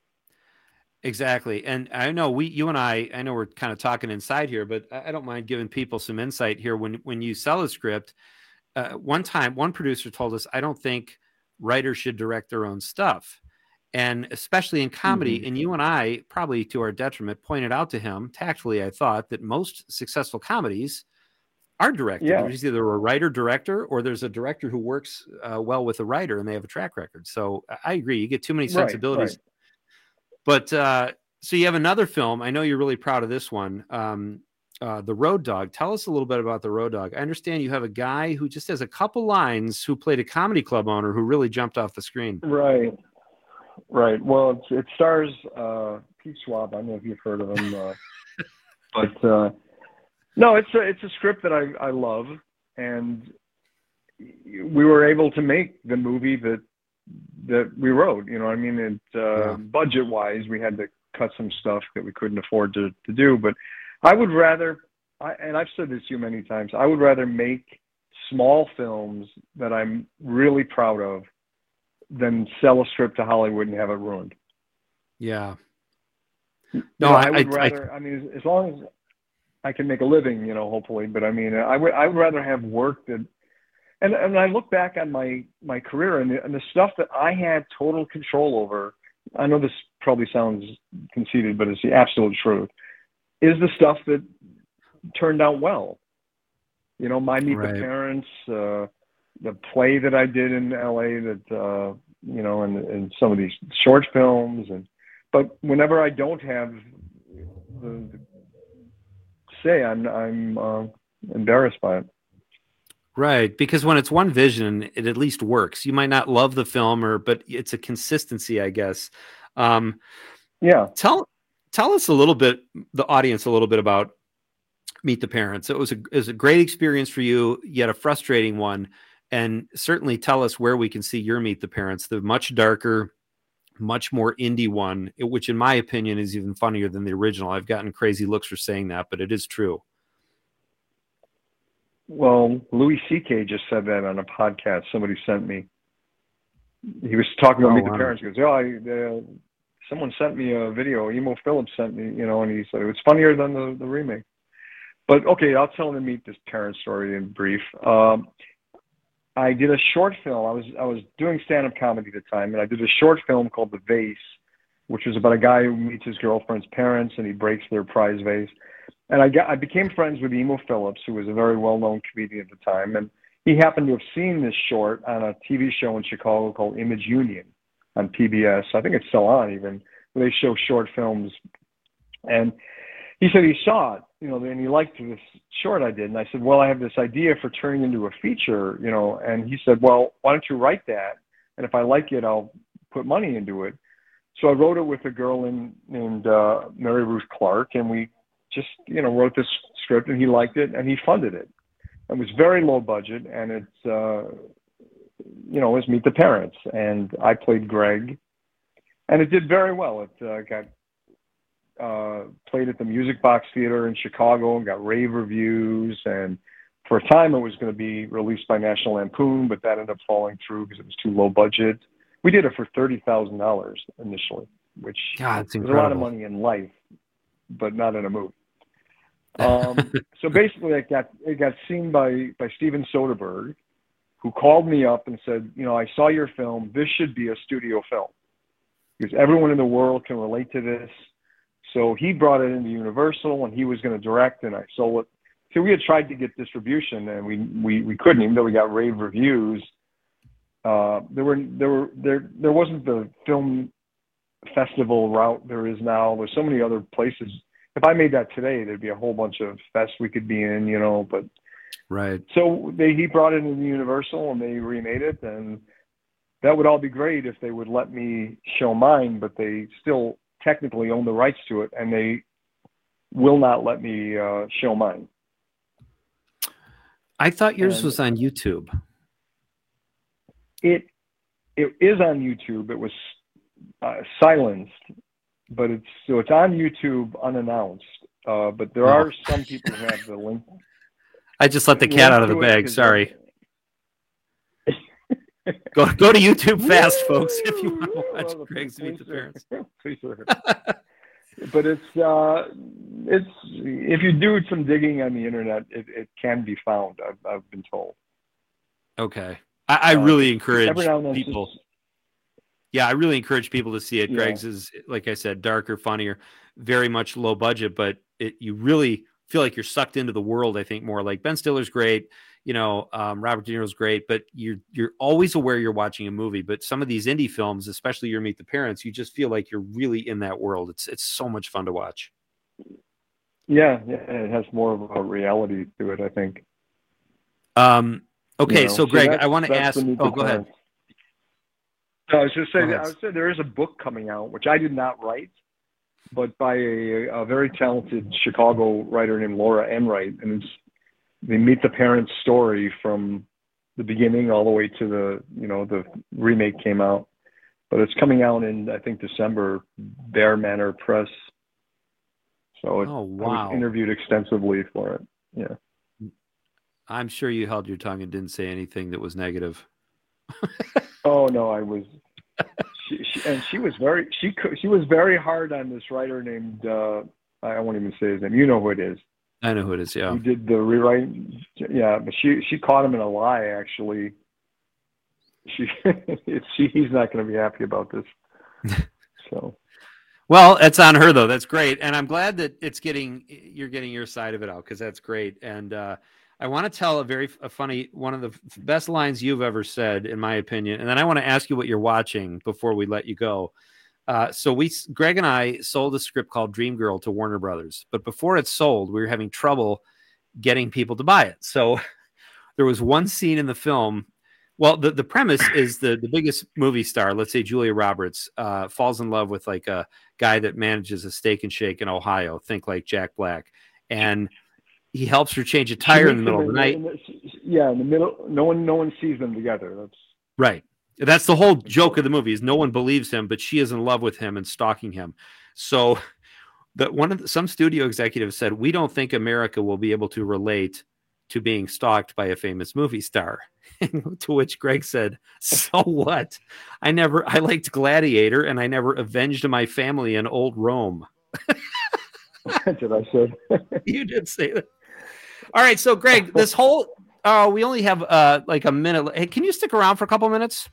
Exactly. And I know you and I know we're kind of talking inside here, but I don't mind giving people some insight here. When you sell a script, one time, one producer told us, I don't think writers should direct their own stuff. And especially in comedy, and you and I, probably to our detriment, pointed out to him, tactfully, I thought, that most successful comedies are directed. Yeah. There's either a writer-director or there's a director who works well with a writer and they have a track record. So I agree. You get too many sensibilities. Right. But so you have another film. I know you're really proud of this one, The Road Dog. Tell us a little bit about The Road Dog. I understand you have a guy who just has a couple lines who played a comedy club owner who really jumped off the screen. Right. Well, it stars Pete Schwab. I don't know if you've heard of him. But no, it's a script that I love, and we were able to make the movie that we wrote. You know what I mean? Budget-wise, we had to cut some stuff that we couldn't afford to do. But I would rather, and I've said this to you many times, I would rather make small films that I'm really proud of than sell a script to Hollywood and have it ruined. Yeah. No, I would rather. I mean, as long as I can make a living, you know, hopefully. But I mean, I would rather have work that. And I look back on my career and the stuff that I had total control over. I know this probably sounds conceited, but it's the absolute truth. Is the stuff that turned out well. You know, My Meet the Parents, the play that I did in LA, that you know, and some of these short films, but whenever I don't have the say, I'm embarrassed by it. Right, because when it's one vision, it at least works. You might not love the film, but it's a consistency, I guess. Yeah. Tell us a little bit, the audience, a little bit about Meet the Parents. It was a great experience for you, yet a frustrating one. And certainly tell us where we can see your Meet the Parents, the much darker, much more indie one, which in my opinion is even funnier than the original. I've gotten crazy looks for saying that, but it is true. Well, Louis C.K. just said that on a podcast somebody sent me. He was talking about Meet the Parents. He goes, someone sent me a video. Emo Phillips sent me, you know, and he said, it's funnier than the remake. But okay, I'll tell him to Meet this parent story in brief. I did a short film. I was doing stand-up comedy at the time, and I did a short film called The Vase, which was about a guy who meets his girlfriend's parents, and he breaks their prize vase. And I became friends with Emo Phillips, who was a very well-known comedian at the time, and he happened to have seen this short on a TV show in Chicago called Image Union on PBS. I think it's still on even, where they show short films. And he said he saw it, you know, and he liked this short I did. And I said, well, I have this idea for turning into a feature, you know. And he said, well, why don't you write that? And if I like it, I'll put money into it. So I wrote it with a girl named Mary Ruth Clark, and we just, you know, wrote this script, and he liked it, and he funded it. It was very low budget, and it's, you know, it was Meet the Parents, and I played Greg, and it did very well. It got played at the Music Box Theater in Chicago and got rave reviews, and for a time it was going to be released by National Lampoon, but that ended up falling through because it was too low budget. We did it for $30,000 initially, which is a lot of money in life, but not in a movie. So basically it got seen by Steven Soderbergh, who called me up and said, you know, I saw your film. This should be a studio film because everyone in the world can relate to this. So he brought it into Universal, and he was going to direct, and I sold it. So we had tried to get distribution, and we couldn't, even though we got rave reviews. There wasn't the film festival route there is now. There's so many other places. If I made that today, there'd be a whole bunch of fests we could be in, you know. But so he brought it into Universal, and they remade it, and that would all be great if they would let me show mine, but they still technically own the rights to it, and they will not let me show mine. I thought yours was on YouTube. It is on YouTube. It was silenced, but it's on YouTube unannounced. But there are some people who have the link. I just let the cat out of the bag. Sorry. Go to YouTube fast, folks, if you want to watch Greg's Meet the Parents. But it's if you do some digging on the internet, it can be found. I've been told. Okay, I really encourage people. Yeah, I really encourage people to see it. Yeah. Greg's is, like I said, darker, funnier, very much low budget, but you really feel like you're sucked into the world. I think more like Ben Stiller's great. Robert De Niro's great, but you're always aware you're watching a movie. But some of these indie films, especially your Meet the Parents, you just feel like you're really in that world. It's so much fun to watch. Yeah, it has more of a reality to it, I think. Okay, so Greg, I want to ask. Oh, go ahead. I was just saying. I would say there is a book coming out, which I did not write, but by a very talented Chicago writer named Laura Enright, and they Meet the Parents story from the beginning all the way to the remake came out. But it's coming out in, I think, December, Bear Manor Press. So I was interviewed extensively for it. Yeah. I'm sure you held your tongue and didn't say anything that was negative. Oh no, I was. She was very hard on this writer named I won't even say his name. You know who it is. I know who it is. Yeah, who did the rewrite? Yeah, but she caught him in a lie. Actually, he's not going to be happy about this. So, well, it's on her though. That's great, and I'm glad that you're getting your side of it out, because that's great. And I want to tell a funny one of the best lines you've ever said, in my opinion, and then I want to ask you what you're watching before we let you go. So Greg and I sold a script called Dreamgirl to Warner Brothers, but before it sold, we were having trouble getting people to buy it. So there was one scene in the film. Well, the premise is the biggest movie star, let's say Julia Roberts, falls in love with like a guy that manages a Steak and Shake in Ohio. Think like Jack Black. And he helps her change a tire in the middle of the night. Yeah, in the middle. No one sees them together. That's right. That's the whole joke of the movie, is no one believes him, but she is in love with him and stalking him. So some studio executives said, we don't think America will be able to relate to being stalked by a famous movie star. To which Greg said, so what? I liked Gladiator, and I never avenged my family in old Rome. Did I say? You did say that. All right. So Greg, this whole, we only have like a minute. Hey, can you stick around for a couple minutes?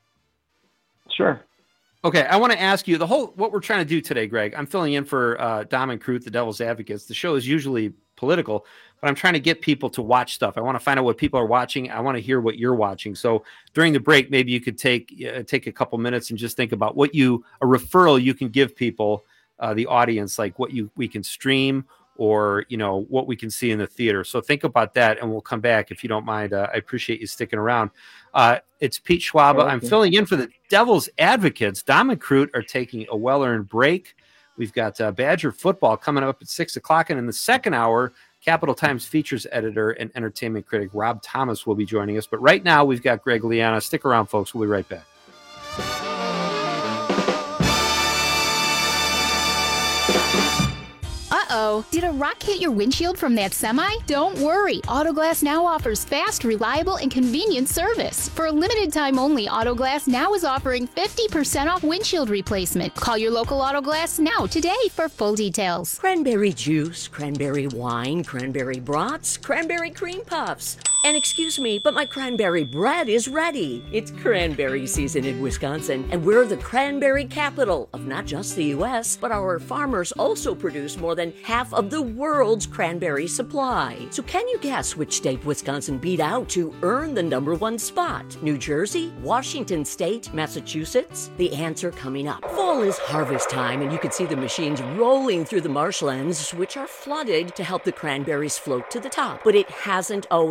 Sure. Okay, I want to ask you what we're trying to do today, Greg. I'm filling in for Dom and Crute, the Devil's Advocates. The show is usually political, but I'm trying to get people to watch stuff. I want to find out what people are watching. I want to hear what you're watching. So during the break, maybe you could take a couple minutes and just think about a referral you can give people, the audience, like we can stream, or what we can see in the theater. So think about that, and we'll come back if you don't mind. I appreciate you sticking around. It's Pete Schwaba. Okay. I'm filling in for the Devil's Advocates. Dom and Crute are taking a well-earned break. We've got Badger football coming up at 6:00, and in the second hour, Capital Times features editor and entertainment critic Rob Thomas will be joining us. But right now, we've got Greg Liana. Stick around, folks. We'll be right back. Uh-oh, did a rock hit your windshield from that semi? Don't worry, Autoglass Now offers fast, reliable, and convenient service. For a limited time only, Autoglass Now is offering 50% off windshield replacement. Call your local Autoglass Now today for full details. Cranberry juice, cranberry wine, cranberry brats, cranberry cream puffs. And excuse me, but my cranberry bread is ready. It's cranberry season in Wisconsin, and we're the cranberry capital of not just the U.S., but our farmers also produce more than half of the world's cranberry supply. So can you guess which state Wisconsin beat out to earn the #1 spot? New Jersey? Washington State? Massachusetts? The answer coming up. Fall is harvest time, and you can see the machines rolling through the marshlands, which are flooded to help the cranberries float to the top. But it hasn't always been the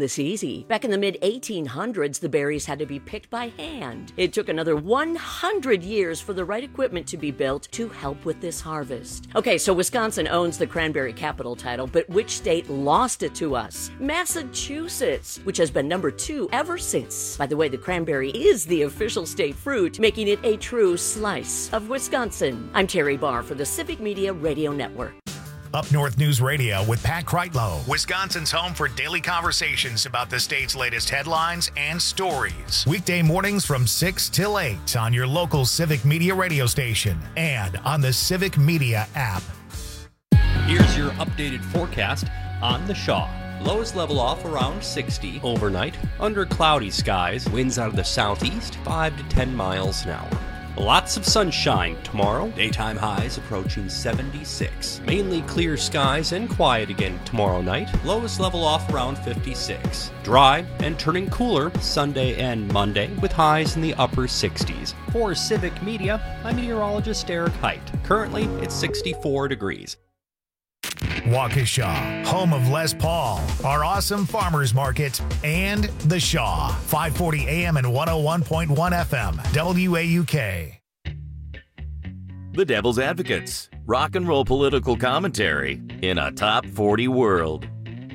this easy. Back in the mid-1800s, the berries had to be picked by hand. It took another 100 years for the right equipment to be built to help with this harvest. Okay, so Wisconsin owns the cranberry capital title, but which state lost it to us? Massachusetts, which has been number 2 ever since. By the way, the cranberry is the official state fruit, making it a true slice of Wisconsin. I'm Terry Barr for the Civic Media Radio Network. Up North News Radio with Pat Kreitlow, Wisconsin's home for daily conversations about the state's latest headlines and stories. Weekday mornings from 6 till 8 on your local Civic Media radio station and on the Civic Media app. Here's your updated forecast on the Shaw. Lows level off around 60 overnight. Under cloudy skies, winds out of the southeast, 5 to 10 miles an hour. Lots of sunshine tomorrow. Daytime highs approaching 76. Mainly clear skies and quiet again tomorrow night. Lows level off around 56. Dry and turning cooler Sunday and Monday with highs in the upper 60s. For Civic Media, I'm meteorologist Eric Height. Currently, it's 64 degrees. Waukesha, home of Les Paul, our awesome farmers market, and The Shaw, 540 AM and 101.1 FM, WAUK. The Devil's Advocates, rock and roll political commentary in a top 40 world.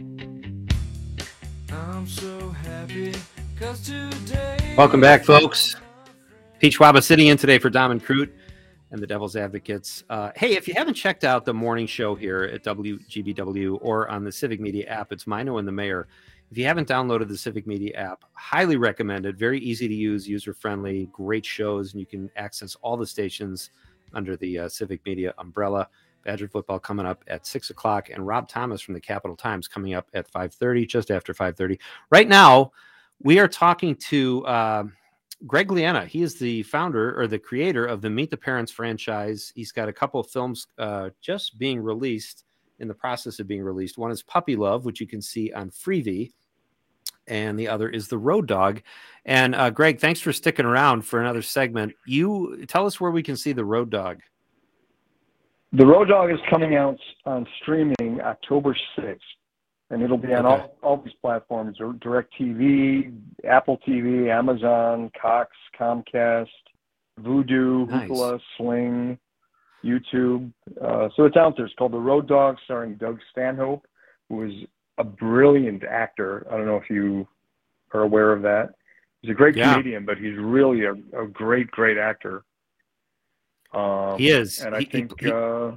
I'm so happy 'cause today... Welcome back, folks. Pete Schwaba sitting in today for Dom and Crute and the Devil's Advocates. Hey, if you haven't checked out the morning show here at WGBW or on the Civic Media app, it's Mino and the Mayor. If you haven't downloaded the Civic Media app, highly recommend it. Very easy to use, user-friendly, great shows, and you can access all the stations under the Civic Media umbrella. Badger football coming up at 6 o'clock, and Rob Thomas from the Capital Times coming up at 5:30, just after 5:30. Right now, we are talking to Greg Liena. He is the founder or the creator of the Meet the Parents franchise. He's got a couple of films just being released, in the process of being released. One is Puppy Love, which you can see on Freevee, and the other is The Road Dog. And Greg, thanks for sticking around for another segment. You tell us where we can see The Road Dog. The Road Dog is coming out on streaming October 6th. And it'll be on all these platforms: DirecTV, Apple TV, Amazon, Cox, Comcast, Vudu, Hoopla, Sling, YouTube. So it's out there. It's called The Road Dog, starring Doug Stanhope, who is a brilliant actor. I don't know if you are aware of that. He's a great comedian, but he's really a great, great actor. He is. And I think... go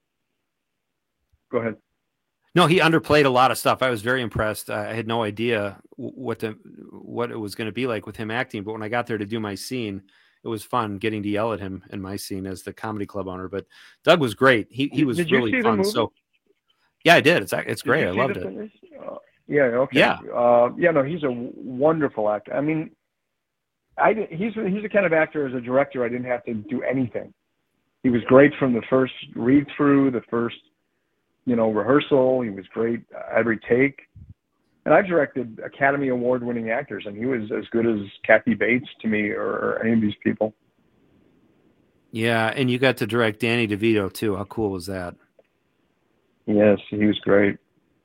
ahead. No, he underplayed a lot of stuff. I was very impressed. I had no idea what it was going to be like with him acting. But when I got there to do my scene, it was fun getting to yell at him in my scene as the comedy club owner. But Doug was great. He was really fun. So yeah, I did. It's great. I loved it. Yeah. Okay. Yeah. No, he's a wonderful actor. I mean, he's the kind of actor as a director I didn't have to do anything. He was great from the first read through, the first rehearsal. He was great every take. And I've directed Academy Award winning actors, and he was as good as Kathy Bates to me or any of these people. Yeah, and you got to direct Danny DeVito too. How cool was that? Yes, he was great.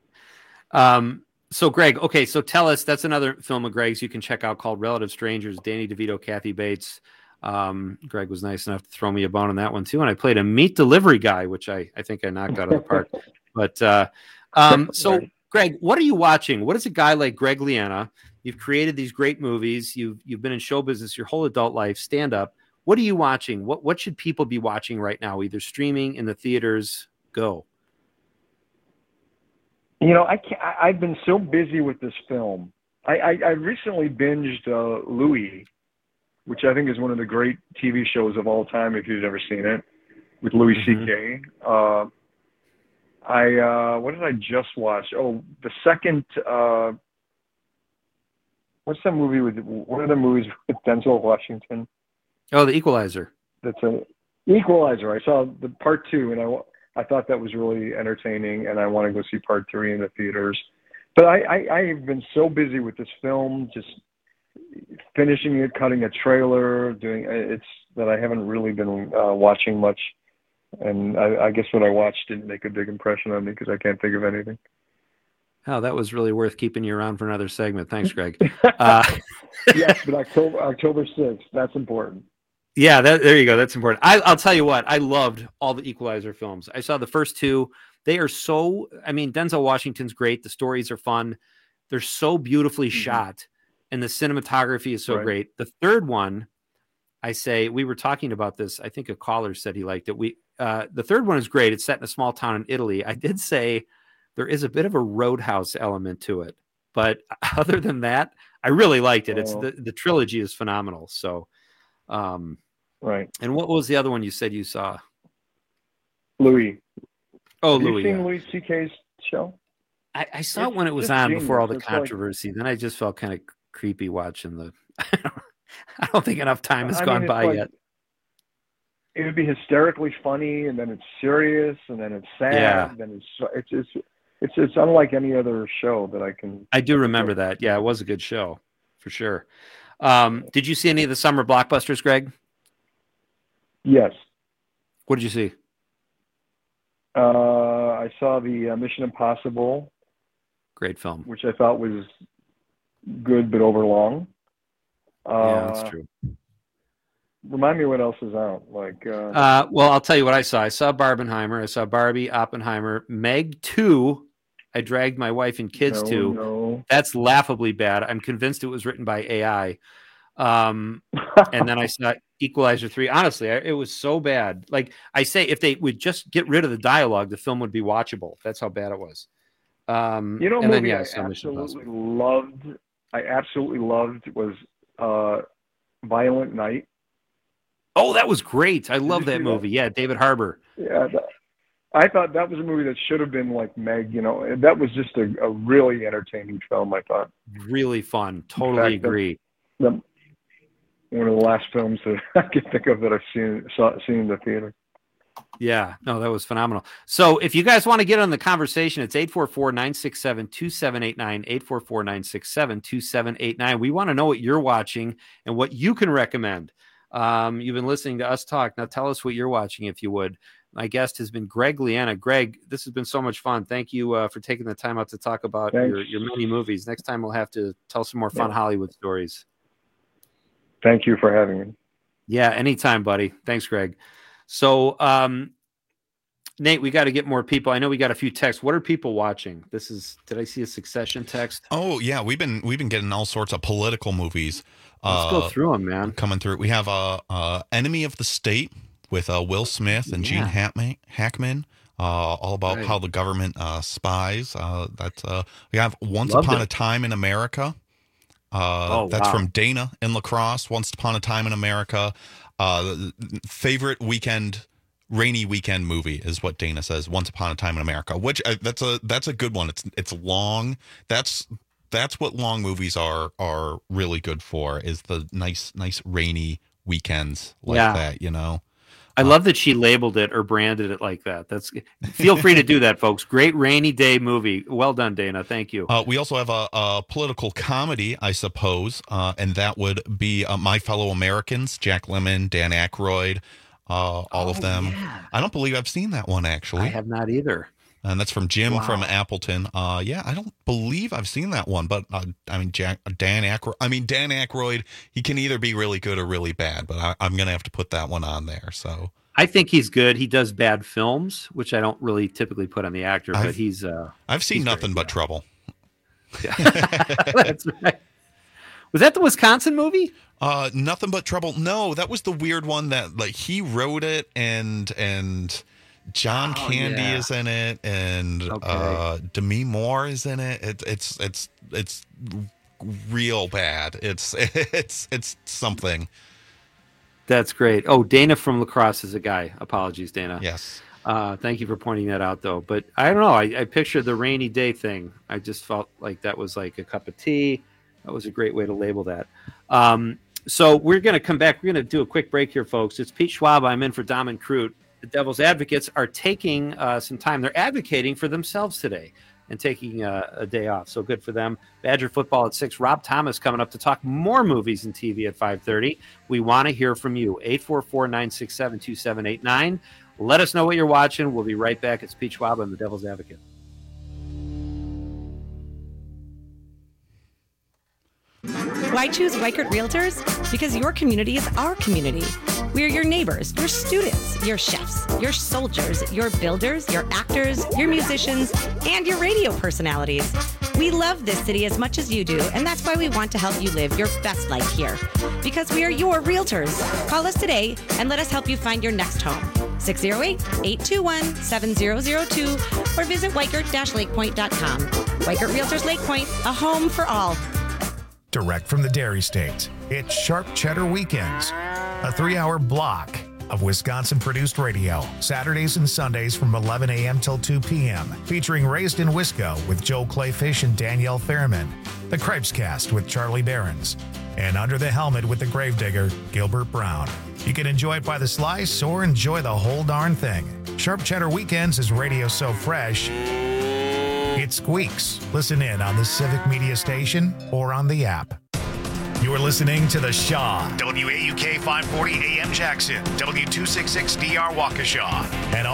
So Greg, okay, so tell us, that's another film of Greg's you can check out called Relative Strangers, Danny DeVito, Kathy Bates. Greg was nice enough to throw me a bone on that one too. And I played a meat delivery guy, which I think I knocked out of the park. But so Greg, what are you watching? What is a guy like Greg Liena? You've created these great movies. You've been in show business your whole adult life, stand up. What are you watching? What should people be watching right now? Either streaming, in the theaters, go. I've been so busy with this film. I recently binged Louis, which I think is one of the great TV shows of all time, if you've ever seen it, with Louis C.K. What did I just watch? Oh, the second, what's that movie one of the movies with Denzel Washington? Oh, The Equalizer. That's Equalizer. I saw the part 2, and I thought that was really entertaining, and I want to go see part 3 in the theaters. But I have been so busy with this film, just finishing it, cutting a trailer, that I haven't really been watching much. And I guess what I watched didn't make a big impression on me because I can't think of anything. Oh, that was really worth keeping you around for another segment. Thanks, Greg. Yes, but October 6th, that's important. Yeah, there you go. That's important. I'll tell you what, I loved all the Equalizer films. I saw the first two. They are so, Denzel Washington's great. The stories are fun. They're so beautifully shot, and the cinematography is so great. The third one, we were talking about this. I think a caller said he liked it. The third one is great. It's set in a small town in Italy. I did say there is a bit of a Roadhouse element to it, but other than that, I really liked it. It's the trilogy is phenomenal. So, right. And what was the other one you said you saw? Louis. Oh, Have Louis. You seen Louis C.K.'s show? I saw it when it was on before all the controversy. Then I just felt kind of creepy watching the. I don't think enough time has gone by yet. It would be hysterically funny, and then it's serious, and then it's sad. Yeah. And then it's unlike any other show that I can. I do remember that. Yeah, it was a good show for sure. Did you see any of the summer blockbusters, Greg? Yes. What did you see? I saw the Mission Impossible. Great film. Which I thought was good but overlong. Yeah, that's true. Remind me what else is out. Well, I'll tell you what I saw. I saw Barbenheimer. I saw Barbie, Oppenheimer, Meg 2. I dragged my wife and kids to. No. That's laughably bad. I'm convinced it was written by AI. And then I saw Equalizer 3. Honestly, it was so bad. Like I say, if they would just get rid of the dialogue, the film would be watchable. That's how bad it was. Movie I absolutely loved was Violent Night. Oh, that was great. I love that movie. Yeah, David Harbour. Yeah, I thought that was a movie that should have been like Meg. That was just a really entertaining film, I thought. Really fun. Totally agree. One of the last films that I can think of that I've seen in the theater. Yeah, no, that was phenomenal. So if you guys want to get on the conversation, it's 844-967-2789, 844-967-2789. We want to know what you're watching and what you can recommend. You've been listening to us talk. Now tell us what you're watching, if you would. My guest has been Greg Liana. Greg, this has been so much fun. Thank you for taking the time out to talk about your many movies. Next time we'll have to tell some more fun Hollywood stories. Thank you for having me. Yeah, anytime, buddy. Thanks, Greg. So, Nate, we got to get more people. I know we got a few texts. What are people watching? Did I see a Succession text? Oh yeah, we've been getting all sorts of political movies. Let's go through them, man. Coming through. We have Enemy of the State with Will Smith and Gene Hackman. All about how the government spies. We have Once Upon a Time in America. That's from Dana in La Crosse. Once Upon a Time in America. Favorite rainy weekend movie is what Dana says. Once Upon a Time in America, which that's a good one. It's long. That's what long movies are really good for, is the nice rainy weekends like that. I love that she labeled it or branded it like that. Feel free to do that, folks. Great rainy day movie. Well done, Dana. Thank you. We also have a political comedy, I suppose, and that would be My Fellow Americans, Jack Lemmon, Dan Aykroyd, all of them. Yeah. I don't believe I've seen that one, actually. I have not either. And that's from Jim from Appleton. I don't believe I've seen that one, but Dan Aykroyd, he can either be really good or really bad, but I'm going to have to put that one on there. So I think he's good. He does bad films, which I don't really typically put on the actor, but he's I've seen Nothing But Trouble. Yeah. That's right. Was that the Wisconsin movie? Nothing But Trouble. No, that was the weird one that he wrote it and John Candy is in it, and Demi Moore is in it. It's real bad. It's something. That's great. Oh, Dana from La Crosse is a guy. Apologies, Dana. Yes. Thank you for pointing that out, though. But I don't know. I pictured the rainy day thing. I just felt like that was like a cup of tea. That was a great way to label that. So we're going to come back. We're going to do a quick break here, folks. It's Pete Schwab. I'm in for Dom and Crute. The Devil's Advocates are taking some time. They're advocating for themselves today and taking a day off. So good for them. Badger football at 6. Rob Thomas coming up to talk more movies and TV at 5:30. We want to hear from you. 844-967-2789. Let us know what you're watching. We'll be right back. It's Pete Schwab. I'm the Devil's Advocate. Why choose Weichert Realtors? Because your community is our community. We are your neighbors, your students, your chefs, your soldiers, your builders, your actors, your musicians, and your radio personalities. We love this city as much as you do, and that's why we want to help you live your best life here. Because we are your realtors. Call us today and let us help you find your next home. 608-821-7002 or visit Weichert-LakePoint.com. Weichert Realtors Lake Point, a home for all. Direct from the Dairy State, it's Sharp Cheddar Weekends, a 3-hour block of Wisconsin-produced radio, Saturdays and Sundays from 11 a.m. till 2 p.m., featuring Raised in Wisco with Joe Clayfish and Danielle Fairman, The Cripescast with Charlie Behrens, and Under the Helmet with the Gravedigger, Gilbert Brown. You can enjoy it by the slice or enjoy the whole darn thing. Sharp Cheddar Weekends is radio so fresh, it squeaks. Listen in on the Civic Media Station or on the app. You're listening to The Shaw. WAUK 540 AM Jackson, W266DR Waukesha, and